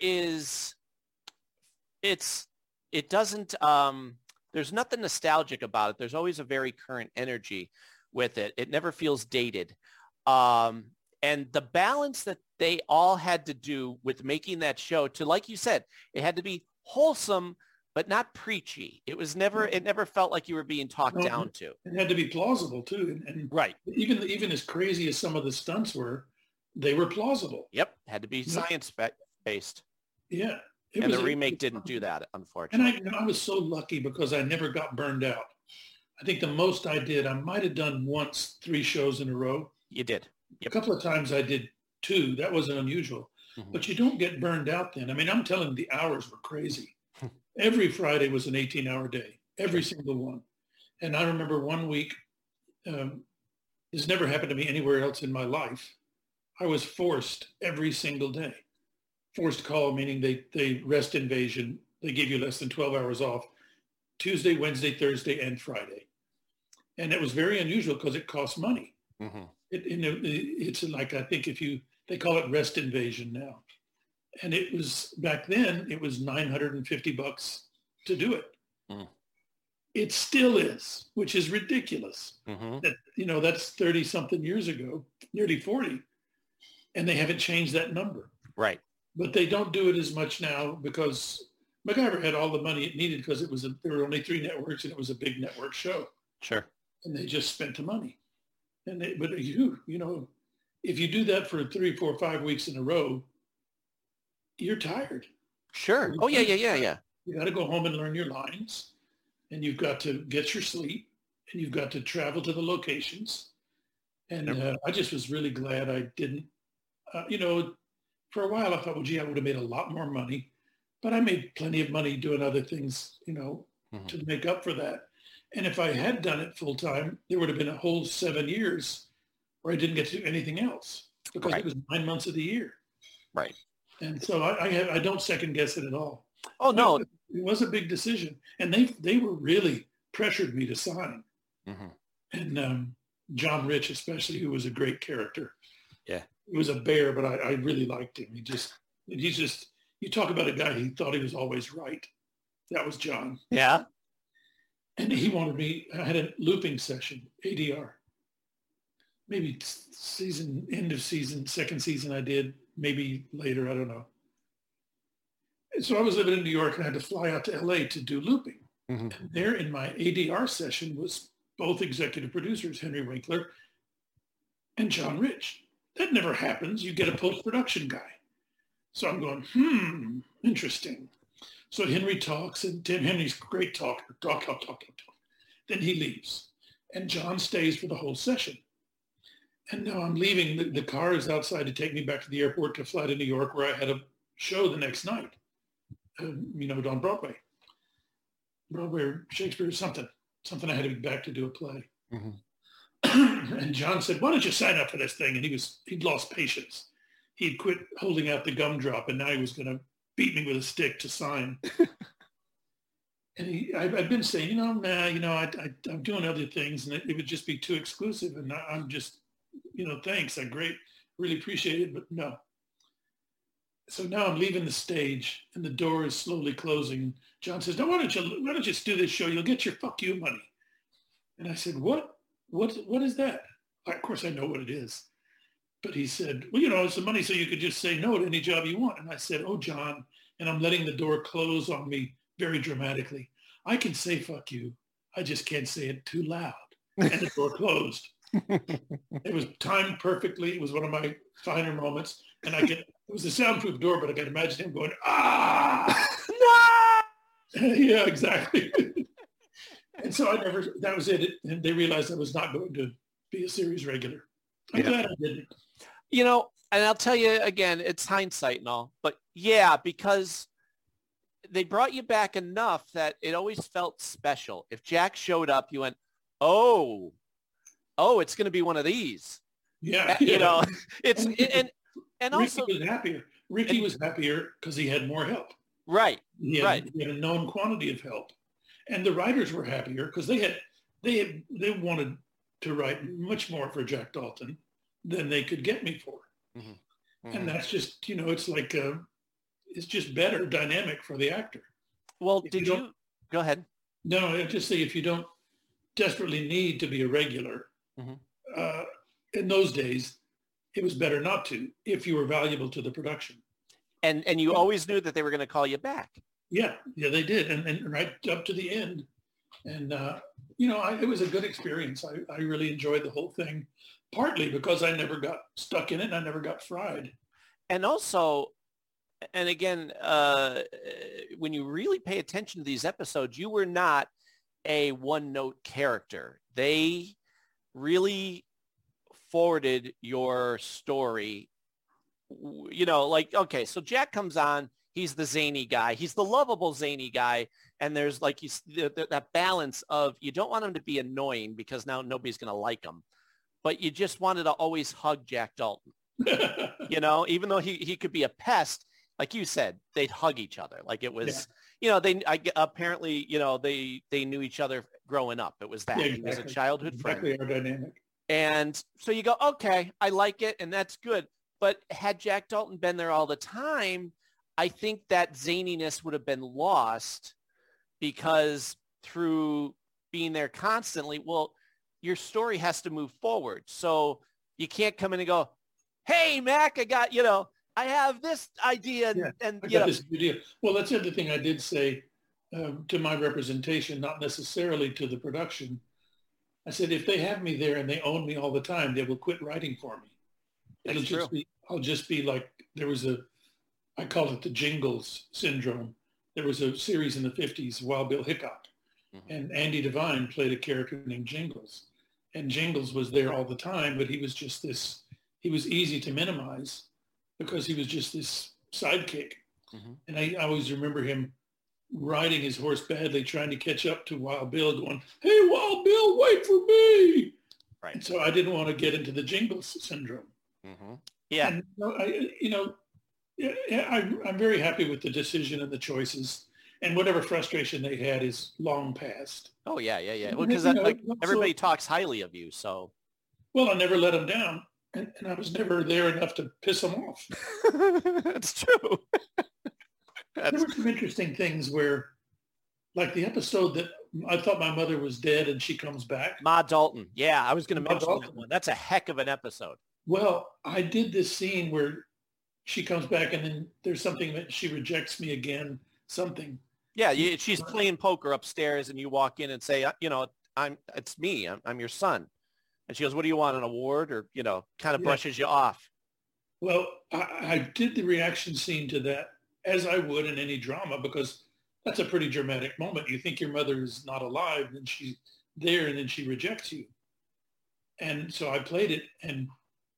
it doesn't, there's nothing nostalgic about it. There's always a very current energy with it. It never feels dated. And the balance that they all had to do with making that show to, like you said, it had to be wholesome, but not preachy. It never felt like you were being talked down to. It had to be plausible too. And right. Even as crazy as some of the stunts were, they were plausible. Yep. Had to be science-based. Yeah. And the remake didn't do that, unfortunately. And I was so lucky because I never got burned out. I think the most I did, I might have done once 3 shows in a row. You did. Yep. A couple of times I did 2. That wasn't unusual. But you don't get burned out then. I mean, I'm telling you, the hours were crazy. Every Friday was an 18-hour day, every single one. And I remember one week, this never happened to me anywhere else in my life. I was forced every single day. Forced call, meaning they rest invasion. They give you less than 12 hours off. Tuesday, Wednesday, Thursday, and Friday. And it was very unusual because it costs money. Mm-hmm. It's like, I think they call it Rest Invasion now. And it was, back then, it was $950 to do it. Mm. It still is, which is ridiculous. Mm-hmm. That, that's 30 something years ago, nearly 40. And they haven't changed that number. Right. But they don't do it as much now because MacGyver had all the money it needed because there were only 3 networks and it was a big network show. Sure. And they just spent the money. But if you do that for 3, 4, 5 weeks in a row, you're tired. Sure. Oh, yeah. You got to go home and learn your lines, and you've got to get your sleep, and you've got to travel to the locations. And I just was really glad I didn't, for a while I thought, well, gee, I would have made a lot more money, but I made plenty of money doing other things, mm-hmm. to make up for that. And if I had done it full time, there would have been a whole 7 years where I didn't get to do anything else because It was 9 months of the year. Right. And so I don't second guess it at all. Oh, no. It was a big decision. And they were really pressured me to sign. Mm-hmm. And John Rich, especially, who was a great character. Yeah. He was a bear, but I really liked him. He's just, you talk about a guy who thought he was always right. That was John. Yeah. And he wanted me, I had a looping session, ADR. Maybe end of season, second season I did, maybe later, I don't know. And so I was living in New York and I had to fly out to LA to do looping. Mm-hmm. And there in my ADR session was both executive producers, Henry Winkler and John Rich. That never happens. You get a post-production guy. So I'm going, interesting. So Henry talks, and Tim Henry's a great talker. Talk. Then he leaves. And John stays for the whole session. And now I'm leaving. The car is outside to take me back to the airport to fly to New York, where I had a show the next night, on Broadway. Broadway or Shakespeare or something I had to be back to do a play. Mm-hmm. And John said, why don't you sign up for this thing? And he'd lost patience. He'd quit holding out the gumdrop, and now he was going to beat me with a stick to sign. And I've been saying, I'm doing other things, and it would just be too exclusive. And I'm just, thanks. I really appreciate it, but no. So now I'm leaving the stage, and the door is slowly closing. John says, why don't you just do this show? You'll get your fuck you money. And I said, what is that? Of course, I know what it is. But he said, well, it's the money so you could just say no to any job you want. And I said, oh, John, and I'm letting the door close on me very dramatically. I can say fuck you. I just can't say it too loud. And the door closed. It was timed perfectly. It was one of my finer moments. And it was a soundproof door, but I could imagine him going, no! Yeah, exactly. And so that was it. And they realized I was not going to be a series regular. I'm glad I didn't. And I'll tell you again, it's hindsight and all, but yeah, because they brought you back enough that it always felt special. If Jack showed up, you went, oh, it's going to be one of these. Yeah. It's, and also. Ricky was happier. Ricky was happier because he had more help. Right. He had a known quantity of help. And the writers were happier because they wanted to write much more for Jack Dalton than they could get me for. Mm-hmm. Mm-hmm. And that's just, it's like, it's just better dynamic for the actor. Well, go ahead. No, I just say if you don't desperately need to be a regular, mm-hmm. In those days, it was better not to if you were valuable to the production. And you always knew that they were going to call you back. Yeah, they did. And right up to the end. And, it was a good experience. I really enjoyed the whole thing, partly because I never got stuck in it and I never got fried. And also, and again, when you really pay attention to these episodes, you were not a one-note character. They really forwarded your story. Okay, so Jack comes on. He's the zany guy. He's the lovable zany guy. And there's that balance of you don't want him to be annoying because now nobody's going to like him. But you just wanted to always hug Jack Dalton. Even though he could be a pest, like you said, they'd hug each other. Like it was, apparently, they knew each other growing up. It was that. Yeah, He was a exactly. childhood friend. Exactly our dynamic. And so you go, okay, I like it, and that's good. But had Jack Dalton been there all the time, I think that zaniness would have been lost, because through being there constantly, well, your story has to move forward. So you can't come in and go, hey, Mac, I got, I have this idea. And I got this idea. Well, that's the other thing I did say to my representation, not necessarily to the production. I said, if they have me there and they own me all the time, they will quit writing for me. I'll just be like, I call it the Jingles syndrome. There was a series in the 50s, Wild Bill Hickok, and Andy Devine played a character named Jingles. And Jingles was there all the time, but he was just he was easy to minimize because he was just this sidekick. And I always remember him riding his horse badly, trying to catch up to Wild Bill, going, hey, Wild Bill, wait for me. Right. And so I didn't want to get into the Jingles syndrome. Yeah. And, I'm very happy with the decision and the choices, and whatever frustration they had is long past. Oh, yeah. Well, because everybody talks highly of you, so. Well, I never let them down, and I was never there enough to piss them off. That's true. There were some interesting things where, like the episode that I thought my mother was dead and she comes back. Ma Dalton. Yeah, I was going to mention Dalton. that one. That's a heck of an episode. Well, I did this scene where she comes back and then there's something that she rejects me again, something. Yeah, she's playing poker upstairs and you walk in and say, it's me. I'm your son. And she goes, what do you want, an award? Or, kind of brushes you off. Well, I did the reaction scene to that as I would in any drama, because that's a pretty dramatic moment. You think your mother is not alive and she's there and then she rejects you. And so I played it and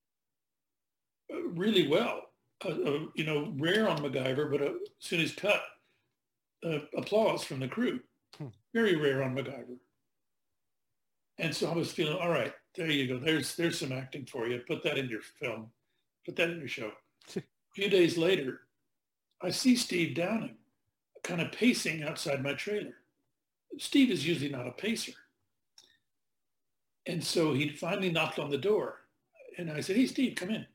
really well, rare on MacGyver, but as soon as cut, applause from the crew. Very rare on MacGyver. And so I was feeling, all right, there you go. There's some acting for you. Put that in your film. Put that in your show. A few days later, I see Steve Downing kind of pacing outside my trailer. Steve is usually not a pacer. And so he finally knocked on the door. And I said, hey, Steve, come in.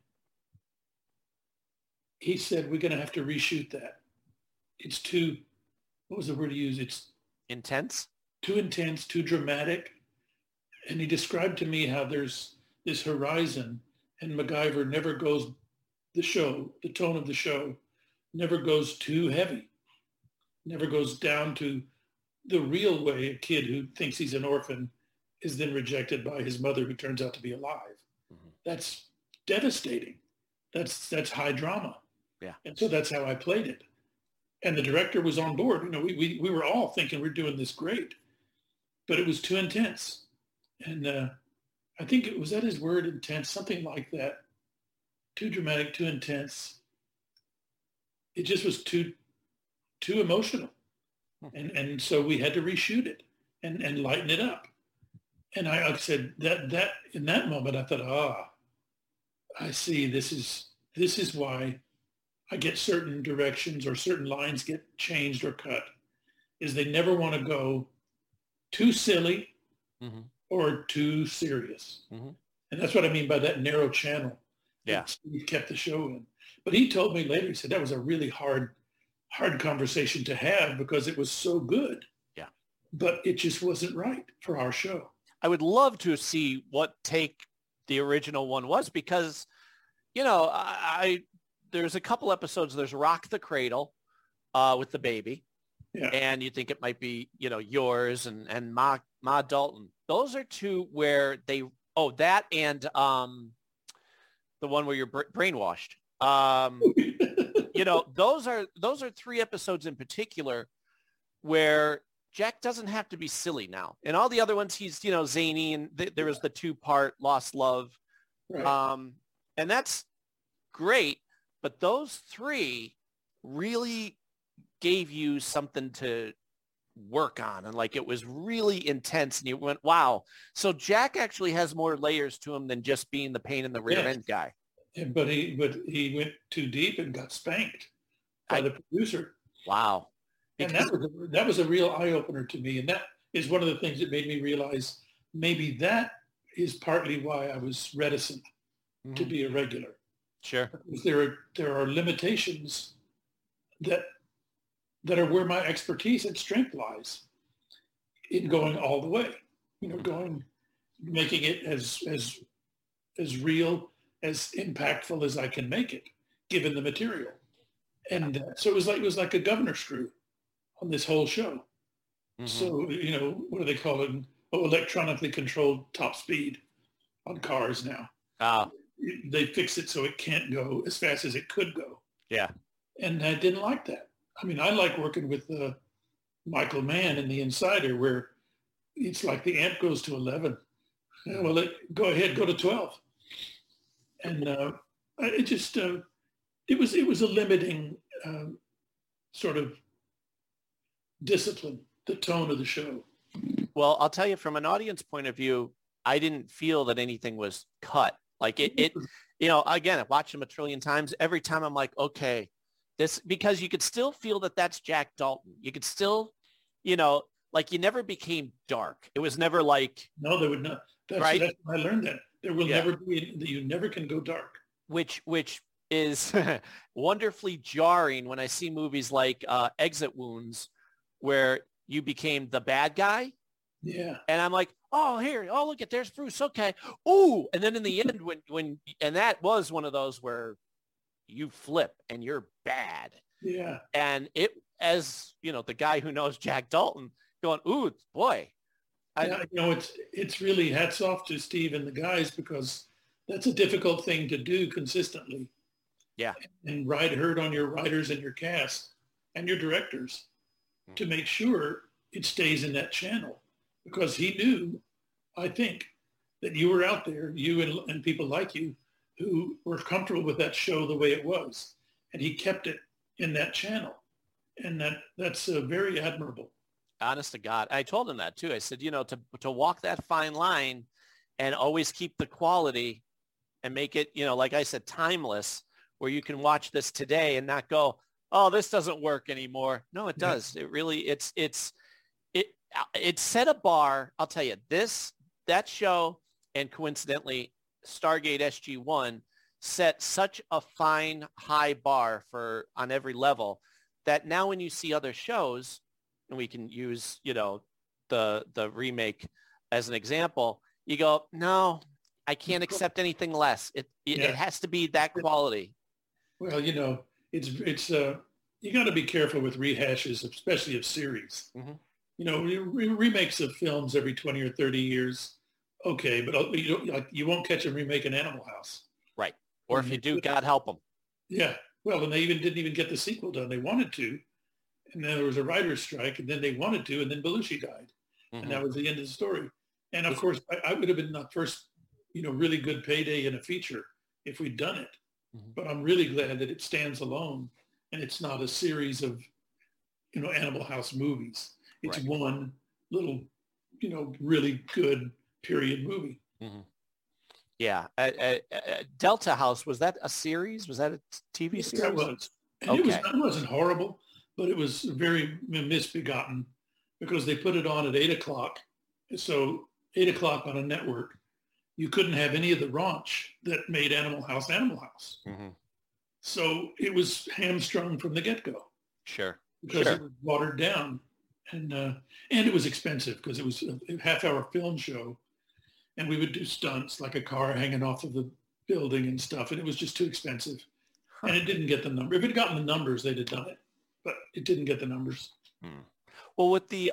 He said, we're going to have to reshoot that. It's too, what was the word he used? It's intense? Too intense, too dramatic. And he described to me how there's this horizon and MacGyver never goes, the tone of the show never goes too heavy, never goes down to the real way a kid who thinks he's an orphan is then rejected by his mother who turns out to be alive. That's devastating. That's high drama. Yeah. And so that's how I played it. And the director was on board. We were all thinking we're doing this great, but it was too intense. And I think it was that his word, intense, something like that. Too dramatic, too intense. It just was too emotional. And so we had to reshoot it and lighten it up. And I said that in that moment, I thought, I see this is why I get certain directions or certain lines get changed or cut, is they never want to go too silly or too serious. And that's what I mean by that narrow channel. Yeah. Steve kept the show in. But he told me later, he said that was a really hard conversation to have because it was so good. Yeah. But it just wasn't right for our show. I would love to see what take the original one was because, there's a couple episodes. There's Rock the Cradle with the baby. Yeah. And you think it might be, yours and Ma Dalton. Those are two where that and the one where you're brainwashed. Those are three episodes in particular where Jack doesn't have to be silly now. And all the other ones, he's, zany, and there was the 2-part Lost Love. Right. And that's great. But those three really gave you something to work on. And it was really intense. And you went, wow. So Jack actually has more layers to him than just being the pain in the rear end guy. But he went too deep and got spanked by the producer. Wow. And that was a real eye-opener to me. And that is one of the things that made me realize maybe that is partly why I was reticent to be a regular. Sure. Because there are limitations that are where my expertise and strength lies in going all the way, making it as real, as impactful as I can make it, given the material. And so it was like a governor screw on this whole show. Mm-hmm. So, what do they call it? Electronically controlled top speed on cars now. They fix it so it can't go as fast as it could go. Yeah. And I didn't like that. I mean, I like working with Michael Mann in The Insider, where it's like the amp goes to 11. Well, go ahead, go to 12. And it just, it was a limiting sort of discipline, the tone of the show. Well, I'll tell you, from an audience point of view, I didn't feel that anything was cut. Like it again, I've watched them a trillion times. Every time I'm like, okay, this, because you could still feel that that's Jack Dalton. You could still, like you never became dark. It was never like. No, they would not. That's I learned that. There will never be, you never can go dark. Which is wonderfully jarring when I see movies like Exit Wounds, where you became the bad guy. Yeah. And I'm like, look at, there's Bruce. Okay. Ooh. And then in the end, when that was one of those where you flip and you're bad. Yeah. And it, as the guy who knows Jack Dalton going, ooh, boy. It's really hats off to Steve and the guys, because that's a difficult thing to do consistently. Yeah. And ride herd on your writers and your cast and your directors to make sure it stays in that channel, because he knew, I think, that you were out there, you and people like you, who were comfortable with that show the way it was. And he kept it in that channel. And that's very admirable. Honest to God. I told him that too. I said, to walk that fine line and always keep the quality and make it, like I said, timeless, where you can watch this today and not go, oh, this doesn't work anymore. No, it does. It really, it set a bar. I'll tell you, that show, and coincidentally, Stargate SG-1 set such a fine, high bar on every level, that now when you see other shows, and we can use, the remake as an example, you go, no, I can't accept anything less. It has to be that quality. Well, it's you got to be careful with rehashes, especially of series. Mm-hmm. Remakes of films every 20 or 30 years, okay, but you won't catch a remake in Animal House. Right. Or if you do, God help them. Yeah. Well, and they didn't get the sequel done. They wanted to. And then there was a writer's strike, and then they wanted to, and then Belushi died. Mm-hmm. And that was the end of the story. And of course, I would have been the first, really good payday in a feature if we'd done it. Mm-hmm. But I'm really glad that it stands alone, and it's not a series of, Animal House movies. It's one little, really good period movie. Mm-hmm. Yeah. Delta House, was that a series? Was that a TV series? That was. And it wasn't horrible, but it was very misbegotten, because they put it on at 8:00. So 8:00 on a network, you couldn't have any of the raunch that made Animal House. Mm-hmm. So it was hamstrung from the get-go. Sure. Because it was watered down. And it was expensive, because it was a half-hour film show. And we would do stunts like a car hanging off of the building and stuff. And it was just too expensive. Huh. And it didn't get the number. If it had gotten the numbers, they'd have done it. But it didn't get the numbers. Well, with the,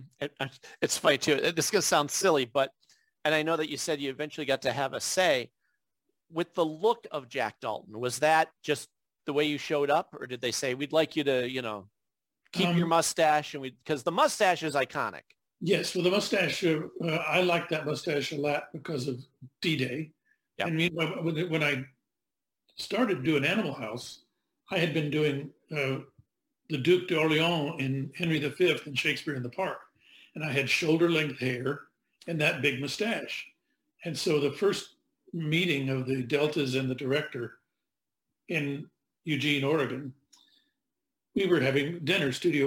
it's funny too. This is going to sound silly, and I know that you said you eventually got to have a say. With the look of Jack Dalton, was that just the way you showed up? Or did they say, we'd like you to, keep your mustache, because the mustache is iconic. Yes, well, the mustache, I like that mustache a lot because of D-Day. Yep. And when I started doing Animal House, I had been doing the Duke d'Orléans in Henry V and Shakespeare in the Park. And I had shoulder-length hair and that big mustache. And so the first meeting of the Deltas and the director in Eugene, Oregon, we were having dinner. Studios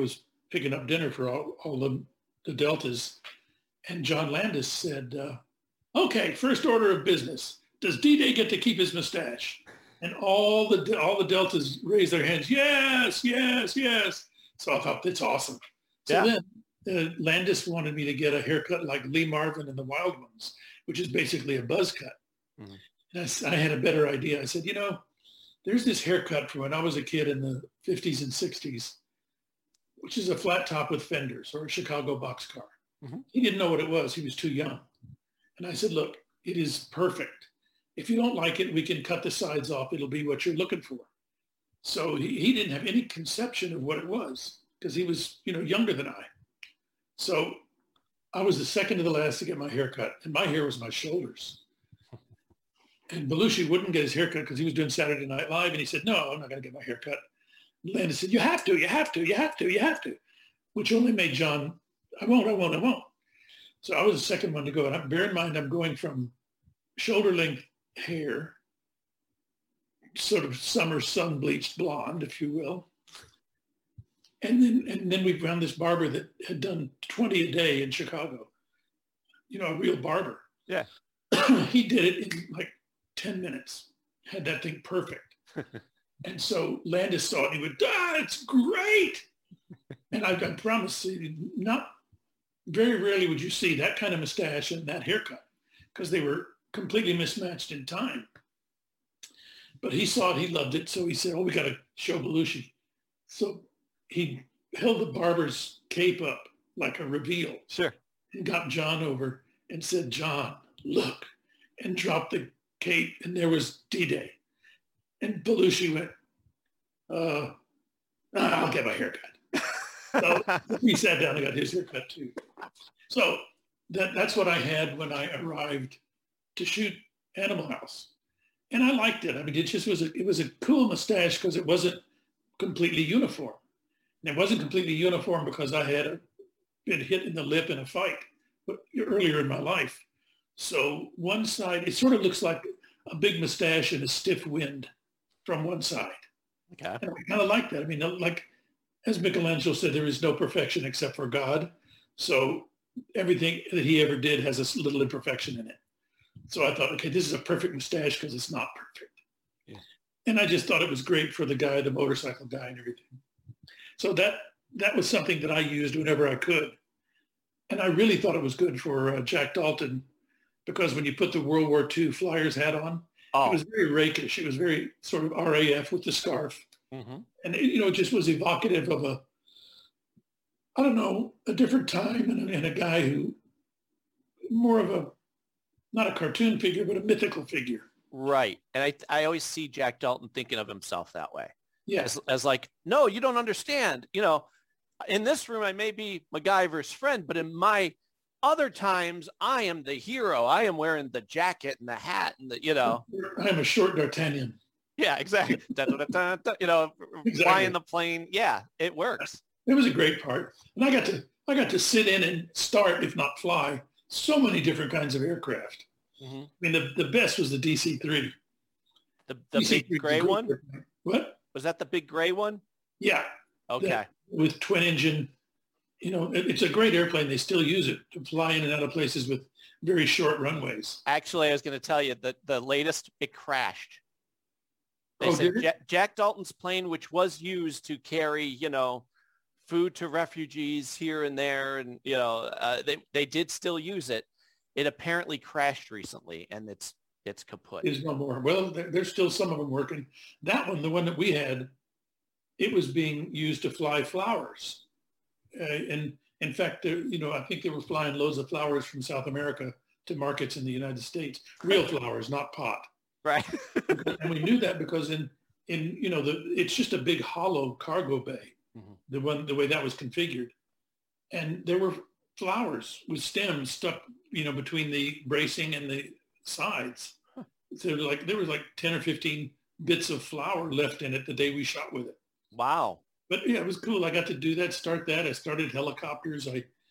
picking up dinner for all the Deltas. And John Landis said, okay, first order of business. Does D-Day get to keep his mustache? And all the Deltas raised their hands. Yes, yes, yes. So I thought, that's awesome. So then Landis wanted me to get a haircut like Lee Marvin and the Wild Ones, which is basically a buzz cut. Mm-hmm. And I had a better idea. I said, there's this haircut from when I was a kid in the 50s and 60s, which is a flat top with fenders or a Chicago boxcar. Mm-hmm. He didn't know what it was. He was too young. And I said, look, it is perfect. If you don't like it, we can cut the sides off. It'll be what you're looking for. So he didn't have any conception of what it was because he was, younger than I. So I was the second to the last to get my hair cut, and my hair was my shoulders. And Belushi wouldn't get his hair cut because he was doing Saturday Night Live, and he said, no, I'm not going to get my hair cut. And Landis said, you have to, you have to, you have to, you have to, which only made John, I won't. So I was the second one to go. And bear in mind, I'm going from shoulder length hair, sort of summer sun bleached blonde, if you will. And then we found this barber that had done 20 a day in Chicago, a real barber. Yeah. He did it in like 10 minutes, had that thing perfect. And so Landis saw it and he went, it's great. And I promise you, not very rarely would you see that kind of mustache and that haircut because they were completely mismatched in time. But he saw it, he loved it. So he said, we got to show Belushi. So he held the barber's cape up like a reveal. Sure. And got John over and said, John, look, and dropped the cape. And there was D-Day. And Belushi went, I'll get my haircut. So he sat down and got his haircut too. So that's what I had when I arrived to shoot Animal House. And I liked it. I mean, it was a cool mustache because it wasn't completely uniform. And it wasn't completely uniform because I had been hit in the lip in a fight earlier in my life. So one side, it sort of looks like a big mustache and a stiff wind from one side. Okay. And I kind of like that. I mean, like, as Michelangelo said, there is no perfection except for God. So everything that he ever did has a little imperfection in it. So I thought, okay, this is a perfect mustache because it's not perfect. Yeah. And I just thought it was great for the guy, the motorcycle guy and everything. So that was something that I used whenever I could. And I really thought it was good for Jack Dalton because when you put the World War II Flyers hat on, it was very rakish. It was very sort of RAF with the scarf. Mm-hmm. And it just was evocative of a different time and a guy who more of not a cartoon figure, but a mythical figure. Right. And I always see Jack Dalton thinking of himself that way. Yeah. As like, no, you don't understand. In this room, I may be MacGyver's friend, but in my other times, I am the hero. I am wearing the jacket and the hat and I am a short D'Artagnan. Yeah, exactly. Exactly. Flying the plane. Yeah, it works. It was a great part. And I got to sit in and start, if not fly, so many different kinds of aircraft. Mm-hmm. I mean, the best was the DC-3. The big gray one? What? Was that the big gray one? Yeah. Okay. With twin engine. It's a great airplane. They still use it to fly in and out of places with very short runways. Actually, I was going to tell you that the latest, it crashed. They said Jack Dalton's plane, which was used to carry, food to refugees here and there, and they did still use it. It apparently crashed recently, and it's kaput. There's no more. Well, there's still some of them working. That one, the one that we had, it was being used to fly flowers, and in fact, I think they were flying loads of flowers from South America to markets in the United States. Real flowers, not pot. Right. And we knew that because it's just a big hollow cargo bay, mm-hmm. the way that was configured. And there were flowers with stems stuck, between the bracing and the sides. Huh. So there was like 10 or 15 bits of flour left in it the day we shot with it. Wow. But yeah, it was cool. I got to do that, start that. I started helicopters.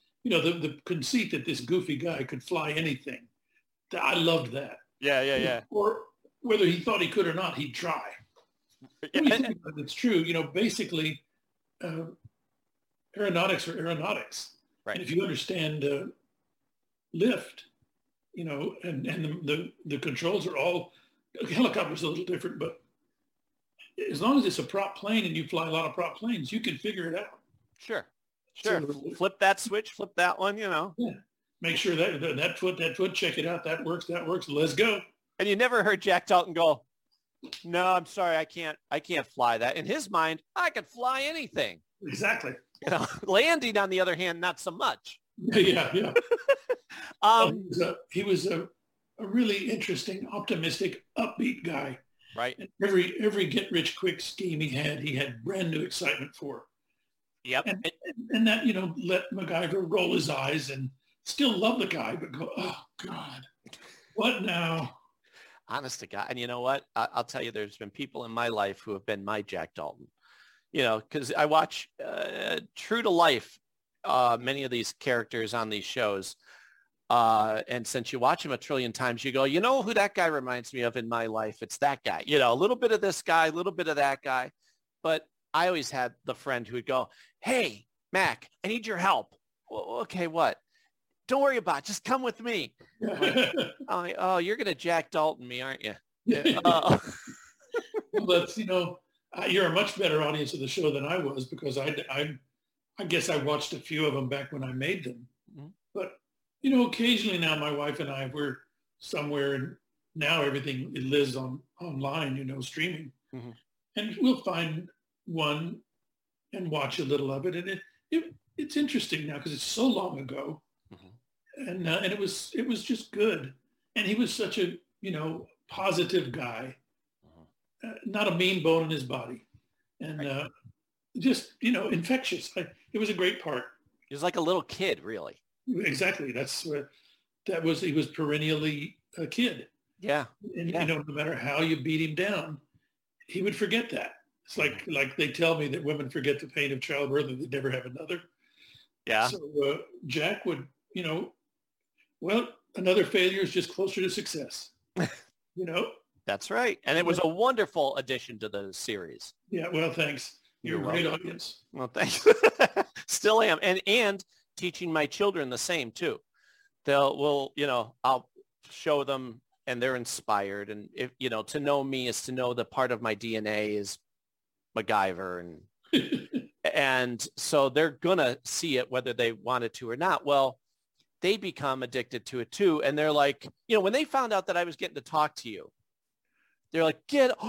The conceit that this goofy guy could fly anything. I loved that. Yeah. Or whether he thought he could or not, he'd try. It's true. Basically, aeronautics are aeronautics. Right. And if you understand lift, you know, and the controls are all, helicopters a little different, but as long as it's a prop plane and you fly a lot of prop planes, you can figure it out. Sure. So, flip that switch, flip that one, you know. Yeah. Make sure that foot, check it out. That works. Let's go. And you never heard Jack Dalton go, no, I'm sorry, I can't fly that. In his mind, I could fly anything. Exactly. You know, landing, on the other hand, not so much. Yeah. He was a really interesting, optimistic, upbeat guy. Right. And every get rich quick scheme he had brand new excitement for. Yep. And that, you know, let MacGyver roll his eyes and still love the guy, but go, oh God, what now? Honest to God. And you know what? I'll tell you, there's been people in my life who have been my Jack Dalton, you know, because I watch true to life, many of these characters on these shows. And since you watch them a trillion times, you go, you know who that guy reminds me of in my life? It's that guy, you know, a little bit of this guy, a little bit of that guy. But I always had the friend who would go, hey, Mac, I need your help. Well, okay, what? Don't worry about it. Just come with me. I'm like, oh, you're going to Jack Dalton me, aren't you? Well, that's, you know, you're a much better audience of the show than I was, because I guess I watched a few of them back when I made them. Mm-hmm. But, you know, occasionally now my wife and I, we're somewhere, and now everything lives online, you know, streaming. Mm-hmm. And we'll find one and watch a little of it. And it's interesting now because it's so long ago. Mm-hmm. And it was just good. And he was such a, you know, positive guy, not a mean bone in his body, and just, you know, infectious. It was a great part. He was like a little kid, really. Exactly. He was perennially a kid. Yeah. And you know, no matter how you beat him down, he would forget that. It's like they tell me that women forget the pain of childbirth and they never have another. Yeah. So Jack would, you know, well, another failure is just closer to success. You know? That's right. And it was a wonderful addition to the series. Yeah. Well, thanks. You're a great audience. Well, thanks. Still am. And teaching my children the same too. I'll show them and they're inspired. And if, you know, to know me is to know that part of my DNA is MacGyver, and so they're gonna see it whether they wanted to or not. Well, they become addicted to it too, and they're like, you know, when they found out that I was getting to talk to you, they're like,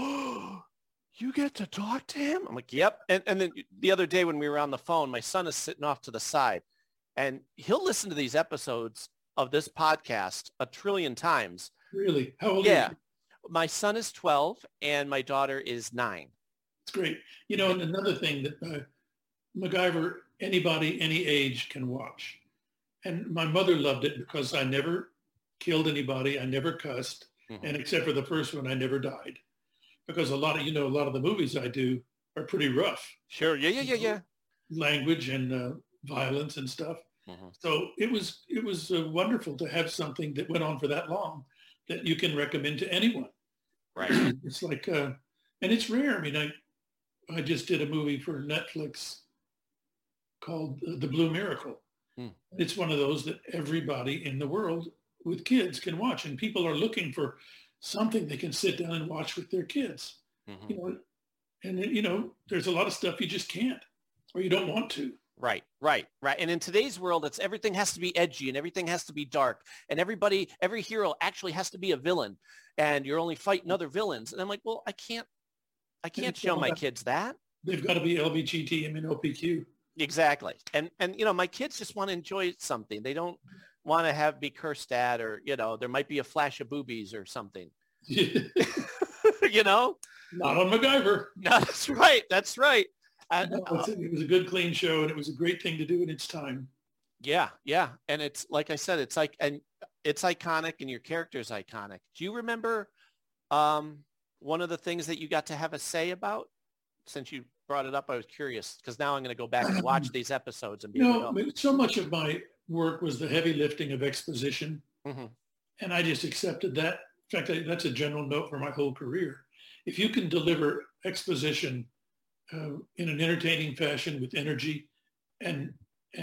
you get to talk to him? I'm like, yep. And then the other day when we were on the phone, my son is sitting off to the side, and he'll listen to these episodes of this podcast a trillion times. Really? How old are you? My son is 12 and my daughter is 9. It's great. You know, and another thing that MacGyver, anybody, any age can watch. And my mother loved it because I never killed anybody. I never cussed. Mm-hmm. And except for the first one, I never died. Because a lot of the movies I do are pretty rough. Sure. Yeah. Language and violence and stuff. Mm-hmm. So it was wonderful to have something that went on for that long that you can recommend to anyone. Right. It's like, and it's rare. I mean, I just did a movie for Netflix called The Blue Miracle. It's one of those that everybody in the world with kids can watch, and people are looking for something they can sit down and watch with their kids. Mm-hmm. You know, and you know, there's a lot of stuff you just can't, or you don't want to. Right. And in today's world, everything has to be edgy and everything has to be dark, and every hero actually has to be a villain, and you're only fighting other villains. And I'm like, well, I can't show my kids that. They've got to be LBGT and OPQ. Exactly. And you know, my kids just want to enjoy something. They don't want to be cursed at, or, you know, there might be a flash of boobies or something. You know? Not on MacGyver. No, that's right. No, it was a good, clean show, and it was a great thing to do in its time. Yeah. And it's, like I said, it's like, and it's iconic, and your character's iconic. Do you remember one of the things that you got to have a say about? Since you brought it up, I was curious, because now I'm going to go back and watch these episodes and be so much of my work was the heavy lifting of exposition, mm-hmm. and I just accepted that. In fact, that's a general note for my whole career. If you can deliver exposition in an entertaining fashion with energy and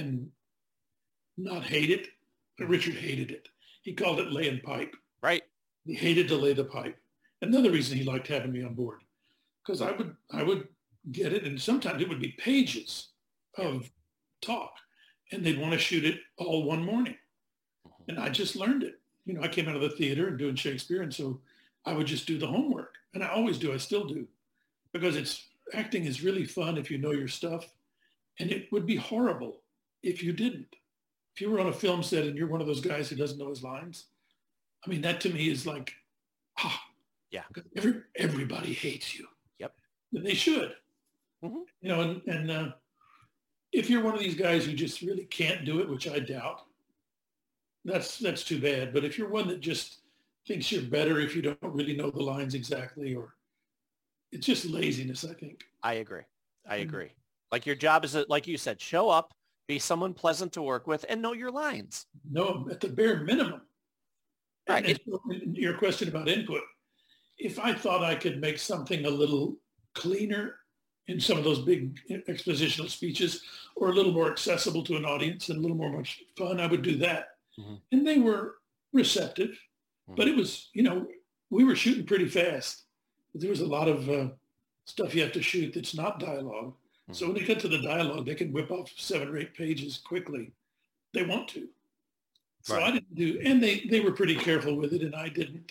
not hate it. But Richard hated it. He called it laying pipe. Right. He hated to lay the pipe. Another reason he liked having me on board, because I would get it, and sometimes it would be pages of talk, and they'd want to shoot it all one morning. And I just learned it. You know, I came out of the theater and doing Shakespeare, and so I would just do the homework. And I always do. I still do. Because acting is really fun if you know your stuff. And it would be horrible if you didn't. If you were on a film set and you're one of those guys who doesn't know his lines, I mean, that to me is like, yeah, everybody hates you. Yep. And they should. You know, and if you're one of these guys who just really can't do it, which I doubt, that's too bad. But if you're one that just thinks you're better if you don't really know the lines exactly, or it's just laziness, I think. I agree. Like your job is, like you said, show up, be someone pleasant to work with, and know your lines. No, at the bare minimum. Right. And your question about input, if I thought I could make something a little cleaner in some of those big expositional speeches, or a little more accessible to an audience and a little more much fun, I would do that. And they were receptive, but it was, you know, we were shooting pretty fast. There was a lot of stuff you have to shoot that's not dialogue. So when they get to the dialogue, they can whip off 7 or 8 pages quickly. They want to. So right. I didn't do, and they were pretty careful with it, and I didn't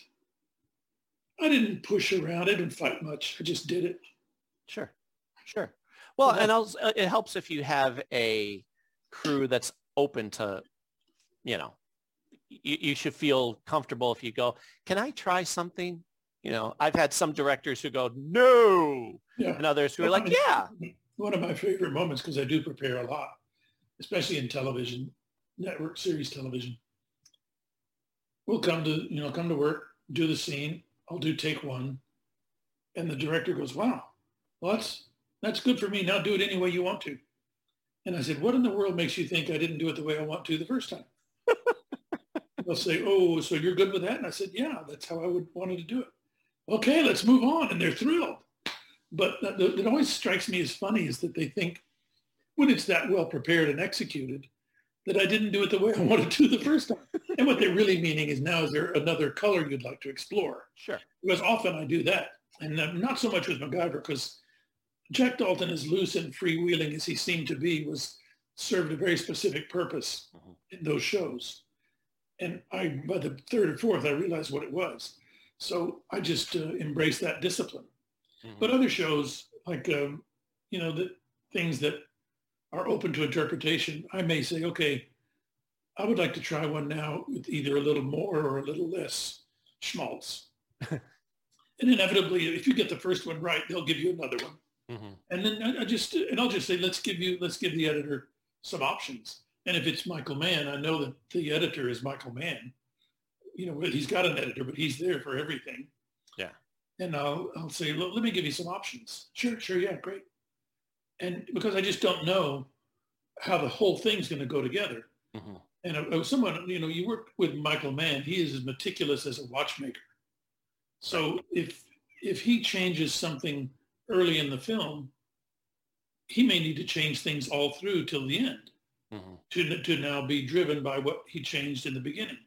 push around. I didn't fight much. I just did it. Sure. Well, and also, it helps if you have a crew that's open to, you know, you should feel comfortable if you go, can I try something? You know, I've had some directors who go, no, and others who are like, yeah. One of my favorite moments, because I do prepare a lot, especially in television, network series television. We'll come to work, do the scene. I'll do take 1. And the director goes, wow, well, that's good for me. Now do it any way you want to. And I said, what in the world makes you think I didn't do it the way I want to the first time? They'll say, oh, so you're good with that? And I said, yeah, that's how I would wanted to do it. Okay, let's move on. And they're thrilled. But it always strikes me as funny is that they think when it's that well prepared and executed that I didn't do it the way I wanted to the first time. And what they're really meaning is, now is there another color you'd like to explore? Sure. Because often I do that. And not so much with MacGyver, because Jack Dalton, as loose and freewheeling as he seemed to be, served a very specific purpose in those shows. And by the 3rd or 4th, I realized what it was. So I just embraced that discipline. But other shows, like, the things that are open to interpretation, I may say, okay, I would like to try one now with either a little more or a little less schmaltz. And inevitably, if you get the first one right, they'll give you another one. And then I'll just say, let's give the editor some options. And if it's Michael Mann, I know that the editor is Michael Mann. You know, he's got an editor, but he's there for everything. Yeah. And I'll say, let me give you some options. Sure, yeah, great. And because I just don't know how the whole thing's going to go together. And someone, you work with Michael Mann, he is as meticulous as a watchmaker. So if he changes something early in the film, he may need to change things all through till the end to now be driven by what he changed in the beginning.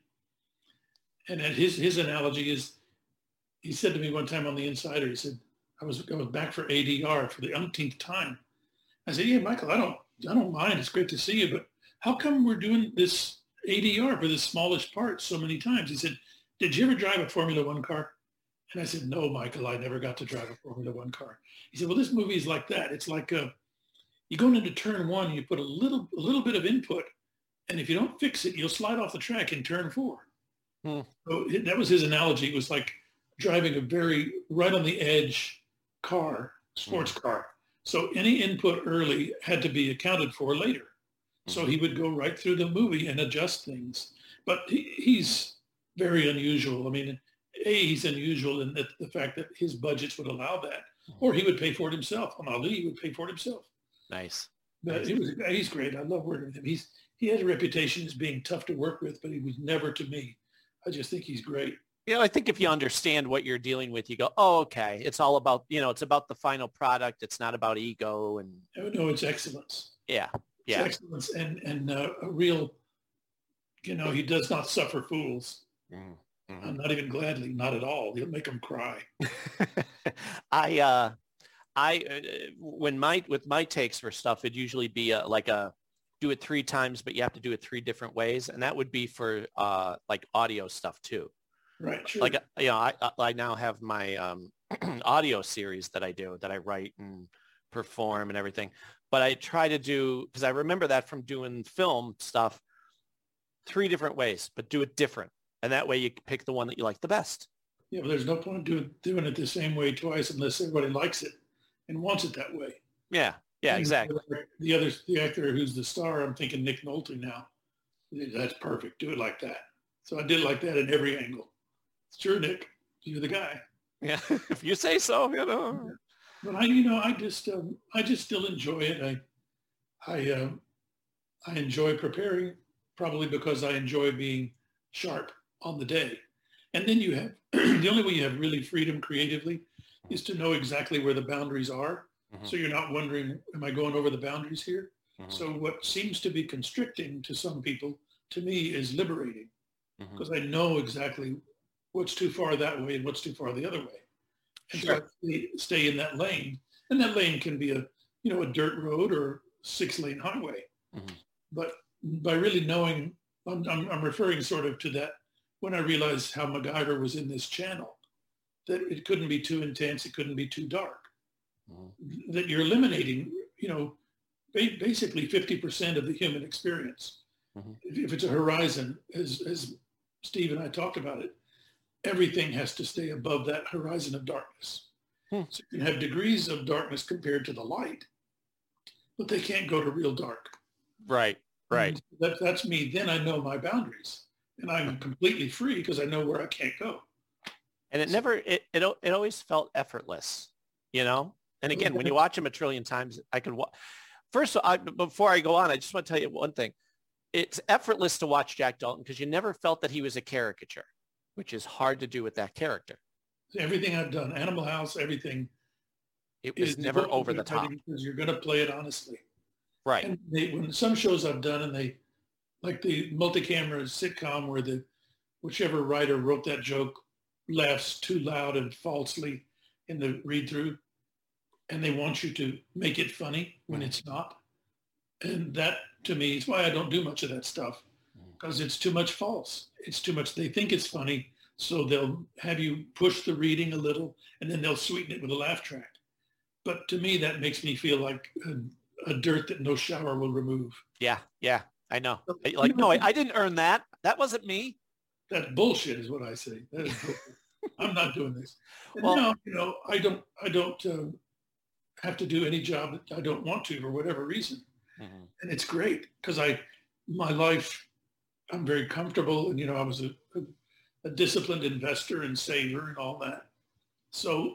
And his analogy is, he said to me one time on The Insider, he said, I was back for ADR for the umpteenth time. I said, yeah, Michael, I don't mind. It's great to see you, but how come we're doing this ADR for the smallest part so many times? He said, did you ever drive a Formula One car? And I said, no, Michael, I never got to drive a Formula One car. He said, well, this movie is like that. It's like you go into turn 1, you put a little bit of input, and if you don't fix it, you'll slide off the track in turn 4. So that was his analogy. It was like driving a very right on the edge car, sports car. So any input early had to be accounted for later. So he would go right through the movie and adjust things. But he's very unusual. I mean, he's unusual in the fact that his budgets would allow that. Or he would pay for it himself. On Ali, he would pay for it himself. Nice. But he's great. I love working with him. He has a reputation as being tough to work with, but he was never to me. I just think he's great. I think if you understand what you're dealing with, you go, oh, okay. It's all about, it's about the final product. It's not about ego. And no, it's excellence. Yeah. Yeah. excellence and a real, he does not suffer fools. Mm-hmm. Not even gladly, not at all. He'll make them cry. With my takes for stuff, it'd usually be do it 3 times, but you have to do it 3 different ways. And that would be for like audio stuff too. Right. Sure. Like, I now have my audio series that I do, that I write and perform and everything. But I try to do, because I remember that from doing film stuff, 3 different ways, but do it different. And that way you pick the one that you like the best. Yeah, but there's no point doing it the same way twice unless everybody likes it and wants it that way. Yeah, exactly. The actor who's the star, I'm thinking Nick Nolte now. That's perfect. Do it like that. So I did it like that in every angle. Sure, Nick, you're the guy. Yeah, if you say so, But I just still enjoy it. I enjoy preparing, probably because I enjoy being sharp on the day. And then you have, the only way you have really freedom creatively is to know exactly where the boundaries are. Mm-hmm. So you're not wondering, am I going over the boundaries here? Mm-hmm. So what seems to be constricting to some people, to me, is liberating, because I know exactly what's too far that way and what's too far the other way. And so I stay in that lane. And that lane can be a dirt road or 6-lane highway. Mm-hmm. But by really knowing, I'm referring sort of to that when I realized how MacGyver was in this channel, that it couldn't be too intense, it couldn't be too dark, that you're eliminating, basically 50% of the human experience. If it's a horizon, as Steve and I talked about it, everything has to stay above that horizon of darkness. So you can have degrees of darkness compared to the light, but they can't go to real dark. Right. That's me. Then I know my boundaries, and I'm completely free because I know where I can't go. And it always felt effortless, And again, when you watch him a trillion times, I could watch. First, before I go on, I just want to tell you one thing. It's effortless to watch Jack Dalton because you never felt that he was a caricature, which is hard to do with that character. Everything I've done, Animal House, everything. It was never over the top. Because you're going to play it honestly. Right. And when some shows I've done, and they, like the multi-camera sitcom where whichever writer wrote that joke laughs too loud and falsely in the read-through, and they want you to make it funny when it's not. And that, to me, is why I don't do much of that stuff, because it's too much false. It's too much. They think it's funny, so they'll have you push the reading a little, and then they'll sweeten it with a laugh track. But to me, that makes me feel like a dirt that no shower will remove. Yeah, I know. I didn't earn that. That wasn't me. That bullshit is what I say. That is bullshit. I'm not doing this. And well, I don't have to do any job that I don't want to for whatever reason. Mm-hmm. And it's great because my life, I'm very comfortable. And, I was a disciplined investor and saver and all that. So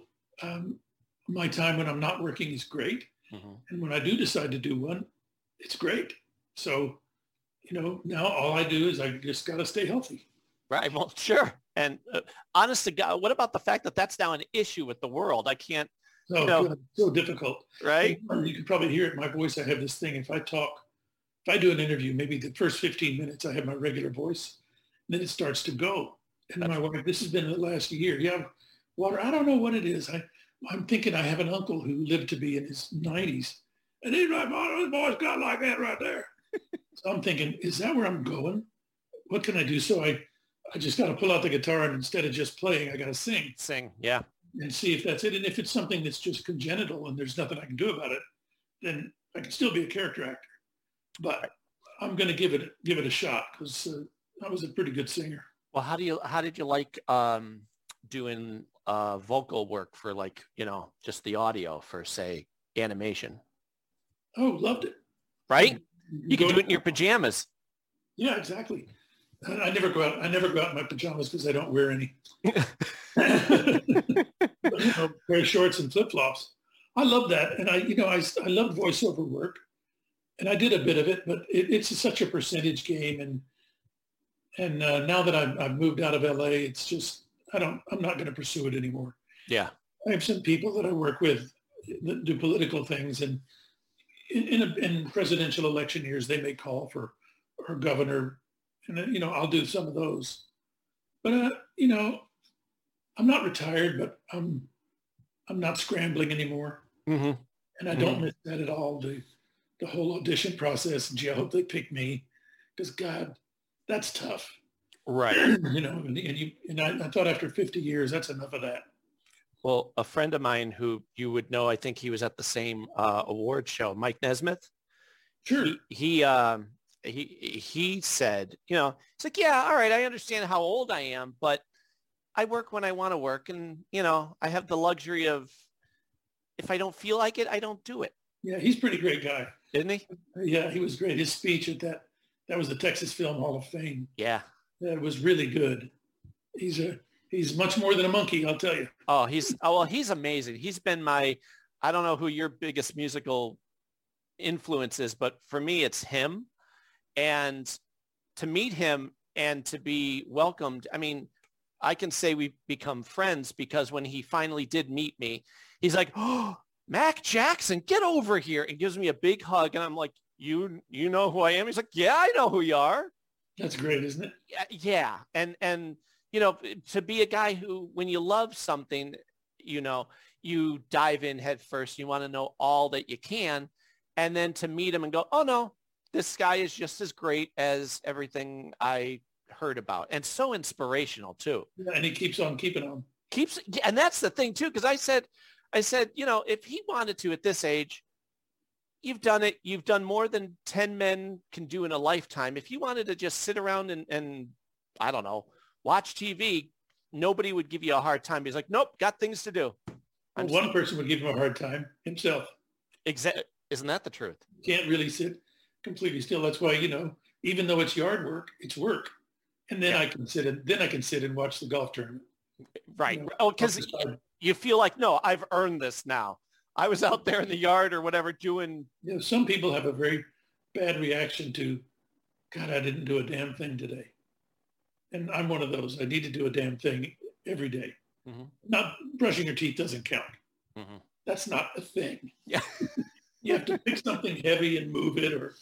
my time when I'm not working is great. Mm-hmm. And when I do decide to do one, it's great. So, now all I do is I just got to stay healthy. Right. Well, sure. And honest to God, what about the fact that that's now an issue with the world? I can't. It's so difficult. Right. You can probably hear it in my voice. I have this thing. If I do an interview, maybe the first 15 minutes, I have my regular voice. And then it starts to go. And my wife, this has been the last year. Yeah, water. I don't know what it is. I'm thinking I have an uncle who lived to be in his 90s. And he's like, oh, his voice got like that right there. So I'm thinking, is that where I'm going? What can I do? So I just got to pull out the guitar, and instead of just playing, I got to sing. Yeah. And see if that's it. And if it's something that's just congenital and there's nothing I can do about it, then I can still be a character actor. But I'm going to give it a shot because I was a pretty good singer. Well, how did you like doing vocal work for just the audio for, say, animation? Oh, loved it. Right? You can do it in your pajamas. Yeah, exactly. I never go out in my pajamas because I don't wear any. But, wear shorts and flip-flops. I love that. And I love voiceover work. And I did a bit of it, but it's such a percentage game. And now that I've moved out of LA, it's just, I'm not going to pursue it anymore. Yeah. I have some people that I work with that do political things, and in presidential election years, they may call for our governor, and I'll do some of those. But I'm not retired, but I'm not scrambling anymore, and I don't miss that at all. The whole audition process. Gee, I hope they pick me, because God, that's tough. Right. And I thought after 50 years, that's enough of that. Well, a friend of mine who you would know, I think he was at the same award show, Mike Nesmith. Sure. He said, it's like, yeah, all right, I understand how old I am, but I work when I want to work, and I have the luxury of, if I don't feel like it, I don't do it. Yeah, he's a pretty great guy, isn't he? Yeah, he was great. His speech at that was the Texas Film Hall of Fame. Yeah, that was really good. He's much more than a monkey, I'll tell you. Oh, he's amazing. He's been I don't know who your biggest musical influence is, but for me, it's him. And to meet him and to be welcomed, I mean, I can say we've become friends, because when he finally did meet me, he's like, "Oh, Mac Jackson, get over here," and gives me a big hug. And I'm like, you know who I am? He's like, "Yeah, I know who you are." That's great, isn't it? Yeah. And to be a guy who, when you love something, you dive in head first. You want to know all that you can. And then to meet him and go, oh, no, this guy is just as great as everything I heard about. And so inspirational, too. Yeah, and he keeps on keeping on. And that's the thing, too, because I said, if he wanted to at this age, you've done it. You've done more than 10 men can do in a lifetime. If you wanted to just sit around and I don't know, watch TV, nobody would give you a hard time. He's like, nope, got things to do. One person would give him a hard time, himself. Exactly. Isn't that the truth? You can't really sit completely still. That's why, even though it's yard work, it's work. And then I can sit and watch the golf tournament. Right. Because you feel like, no, I've earned this now. I was out there in the yard or whatever doing. Some people have a very bad reaction to, God, I didn't do a damn thing today. And I'm one of those. I need to do a damn thing every day. Mm-hmm. Not brushing your teeth doesn't count. Mm-hmm. That's not a thing. Yeah. You have to pick something heavy and move it, or,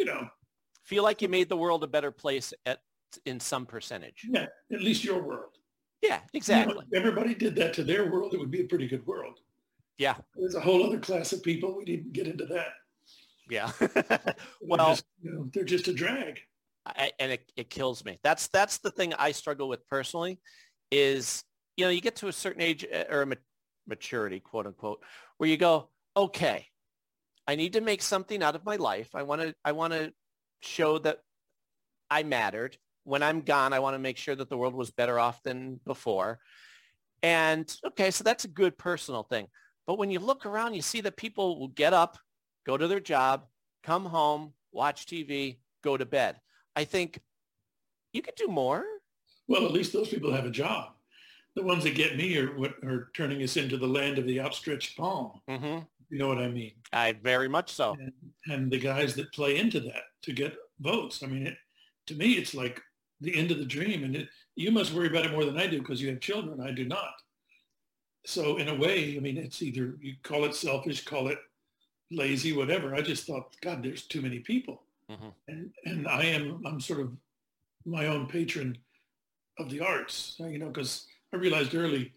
feel like you made the world a better place in some percentage. Yeah, at least your world. Yeah, exactly. If everybody did that to their world, it would be a pretty good world. Yeah. There's a whole other class of people. We didn't get into that. Yeah. Well, they're just a drag. And it kills me. That's the thing I struggle with personally is, you get to a certain age or maturity, quote unquote, where you go, okay, I need to make something out of my life. I want to show that I mattered. When I'm gone, I want to make sure that the world was better off than before. And okay, so that's a good personal thing. But when you look around, you see that people will get up, go to their job, come home, watch TV, go to bed. I think you could do more. Well, at least those people have a job. The ones that get me are turning us into the land of the outstretched palm. Mm-hmm. You know what I mean? Very much so. And the guys that play into that to get votes. I mean, to me, it's like the end of the dream. And you must worry about it more than I do because you have children. I do not. So in a way, I mean, it's either you call it selfish, call it lazy, whatever. I just thought, God, there's too many people. Mm-hmm. And I'm sort of my own patron of the arts, because I realized early,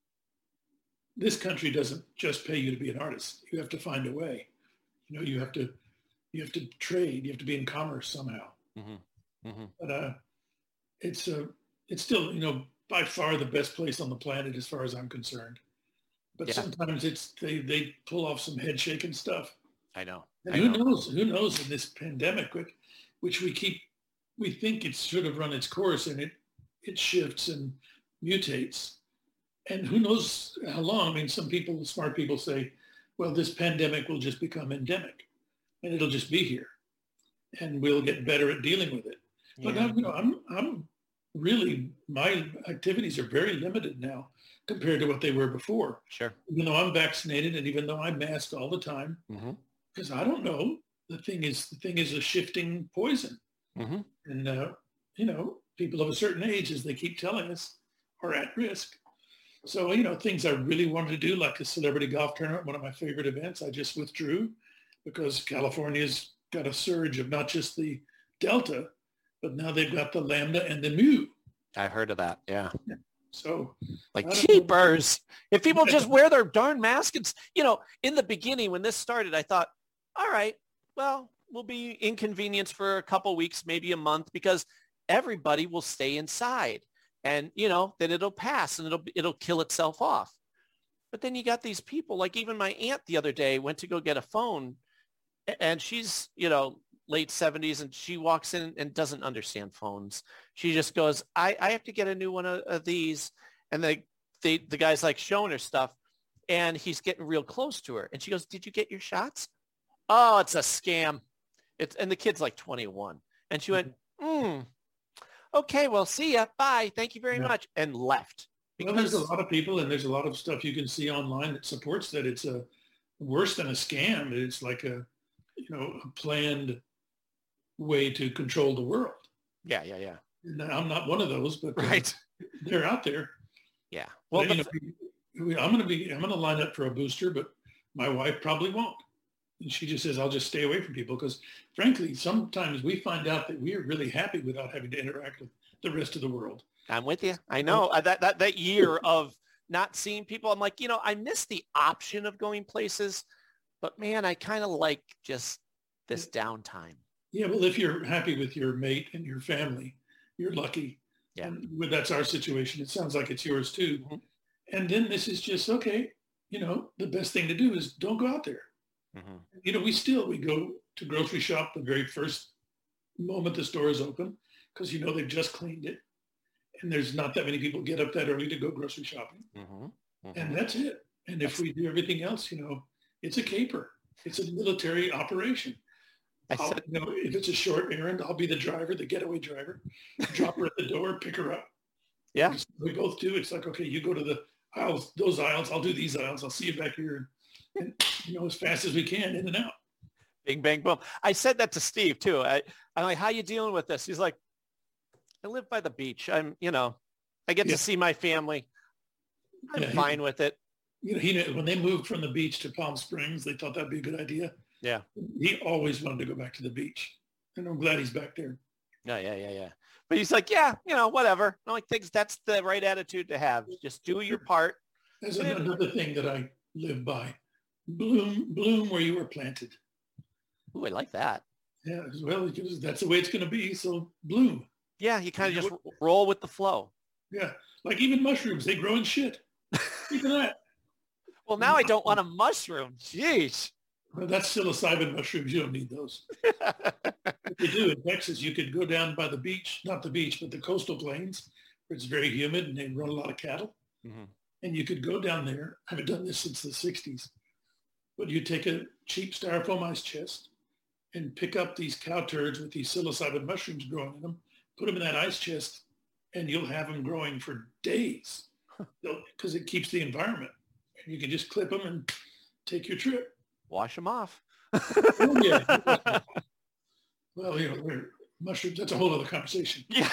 this country doesn't just pay you to be an artist. You have to find a way. You have to trade. You have to be in commerce somehow. Mm-hmm. Mm-hmm. But it's still, by far the best place on the planet as far as I'm concerned. But sometimes they pull off some head shaking stuff. I know. And who knows in this pandemic, which we think it should have run its course, and it shifts and mutates. And who knows how long? I mean, some people, smart people say, well, this pandemic will just become endemic and it'll just be here and we'll get better at dealing with it. Yeah. But I'm really, my activities are very limited now compared to what they were before. Sure. Even though I'm vaccinated and even though I'm masked all the time, because I don't know, the thing is a shifting poison. Mm-hmm. And, people of a certain age, as they keep telling us, are at risk. So, things I really wanted to do, like a celebrity golf tournament, one of my favorite events, I just withdrew because California's got a surge of not just the Delta, but now they've got the Lambda and the Mu. I heard of that. Yeah. So like cheapers. If people just wear their darn mask, it's, in the beginning when this started, I thought, all right, well, we'll be inconvenienced for a couple weeks, maybe a month, because everybody will stay inside and, then it'll pass and it'll kill itself off. But then you got these people, like even my aunt the other day went to go get a phone and she's, late 70s, and she walks in and doesn't understand phones. She just goes, I have to get a new one of these. And the guy's like showing her stuff and he's getting real close to her. And she goes, did you get your shots? Oh, it's a scam. And the kid's like 21. And she went, okay, well, see ya. Bye. Thank you very much. And left. Well, there's a lot of people and there's a lot of stuff you can see online that supports that it's worse than a scam. It's like a planned way to control the world. Yeah. And I'm not one of those, but right. They're out there. Yeah. Well, I'm going to line up for a booster, but my wife probably won't. And she just says, I'll just stay away from people because frankly, sometimes we find out that we are really happy without having to interact with the rest of the world. I'm with you. I know that year of not seeing people, I'm like, I miss the option of going places, but man, I kind of like just this downtime. Yeah. Well, if you're happy with your mate and your family, you're lucky. Yeah. And that's our situation. It sounds like it's yours too. Mm-hmm. And then this is just, okay, the best thing to do is don't go out there. Mm-hmm. We go to grocery shop the very first moment the store is open because, they've just cleaned it. And there's not that many people get up that early to go grocery shopping. Mm-hmm. Mm-hmm. And that's it. And if we do everything else, it's a caper. It's a military operation. If it's a short errand, I'll be the driver, the getaway driver, drop her at the door, pick her up. Yeah. We both do. It's like, okay, you go to the aisles, those aisles, I'll do these aisles. I'll see you back here. And, as fast as we can, in and out. Bing, bang, boom. I said that to Steve too. I'm like, how you dealing with this? He's like, I live by the beach. I get to see my family. I'm fine with it. When they moved from the beach to Palm Springs, they thought that'd be a good idea. Yeah. He always wanted to go back to the beach. And I'm glad he's back there. Yeah. But he's like, whatever. I'm like, that's the right attitude to have. Just do your part. There's another thing that I live by. Bloom where you were planted. Ooh, I like that. Yeah, well, that's the way it's going to be. So bloom. Yeah, you kind of just roll with the flow. Yeah, like even mushrooms, they grow in shit. Even that. Well, now I don't want a mushroom. Jeez. Well, that's psilocybin mushrooms. You don't need those. What they do in Texas, you could go down by the beach, not the beach, but the coastal plains, where it's very humid and they run a lot of cattle. Mm-hmm. And you could go down there. I haven't done this since the 60s. But you take a cheap styrofoam ice chest and pick up these cow turds with these psilocybin mushrooms growing in them, put them in that ice chest, and you'll have them growing for days because it keeps the environment. And you can just clip them and take your trip. Wash them off. Oh, yeah. Well, mushrooms, that's a whole other conversation. Yeah.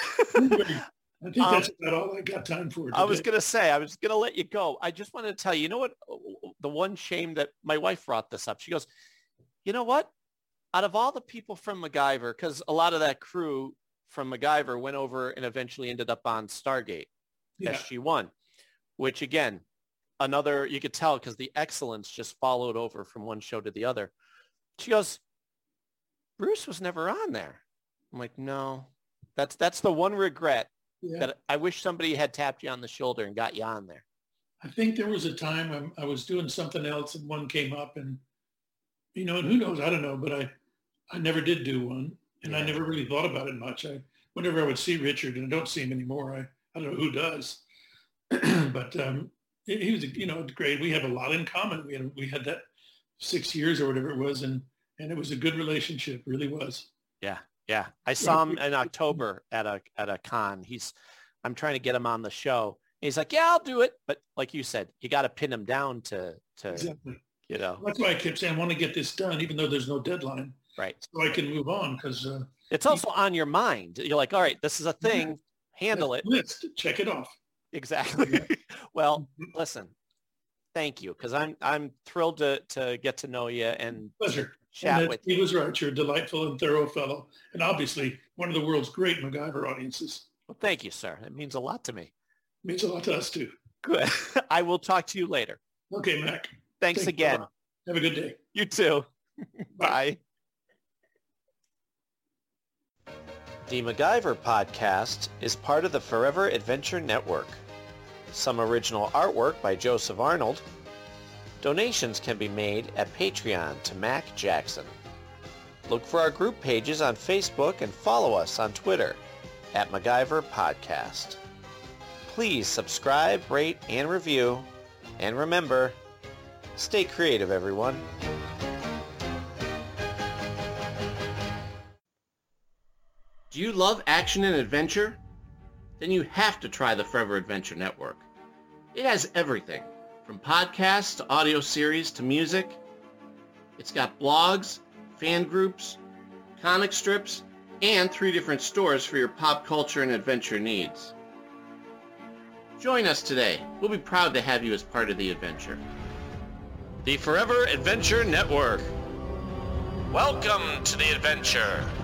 I think that's about all I got time for today. I was going to say, I was going to let you go. I just wanted to tell you, what? The one shame that my wife brought this up. She goes, you know what? Out of all the people from MacGyver, because a lot of that crew from MacGyver went over and eventually ended up on Stargate, SG-1, which again, another, you could tell because the excellence just followed over from one show to the other. She goes, Bruce was never on there. I'm like, no, that's the one regret that I wish somebody had tapped you on the shoulder and got you on there. I think there was a time I was doing something else and one came up and, and who knows, I don't know, but I never did do one and I never really thought about it much. Whenever I would see Richard, and I don't see him anymore, I don't know who does, but he was, great. We have a lot in common. We had that 6 years or whatever it was. And it was a good relationship, really was. Yeah. I saw him in October at a con. I'm trying to get him on the show. He's like, yeah, I'll do it. But like you said, you got to pin him down to exactly. That's why I kept saying I want to get this done, even though there's no deadline. Right. So I can move on because it's also on your mind. You're like, all right, this is a thing. Handle it. List. Check it off. Exactly. Yeah. Well, listen, thank you. Because I'm thrilled to get to know you and pleasure. chat with you. He was right. You're a delightful and thorough fellow, and obviously one of the world's great MacGyver audiences. Well, thank you, sir. It means a lot to me. It means a lot to us, too. Good. I will talk to you later. Okay, Mac. Thanks again. Have a good day. You too. Bye. The MacGyver podcast is part of the Forever Adventure Network. Some original artwork by Joseph Arnold. Donations can be made at Patreon to Mac Jackson. Look for our group pages on Facebook and follow us on Twitter at MacGyver Podcast. Please subscribe, rate, and review. And remember, stay creative, everyone. Do you love action and adventure? Then you have to try the Forever Adventure Network. It has everything, from podcasts to audio series to music. It's got blogs, fan groups, comic strips, and 3 different stores for your pop culture and adventure needs. Join us today. We'll be proud to have you as part of the adventure. The Forever Adventure Network. Welcome to the adventure.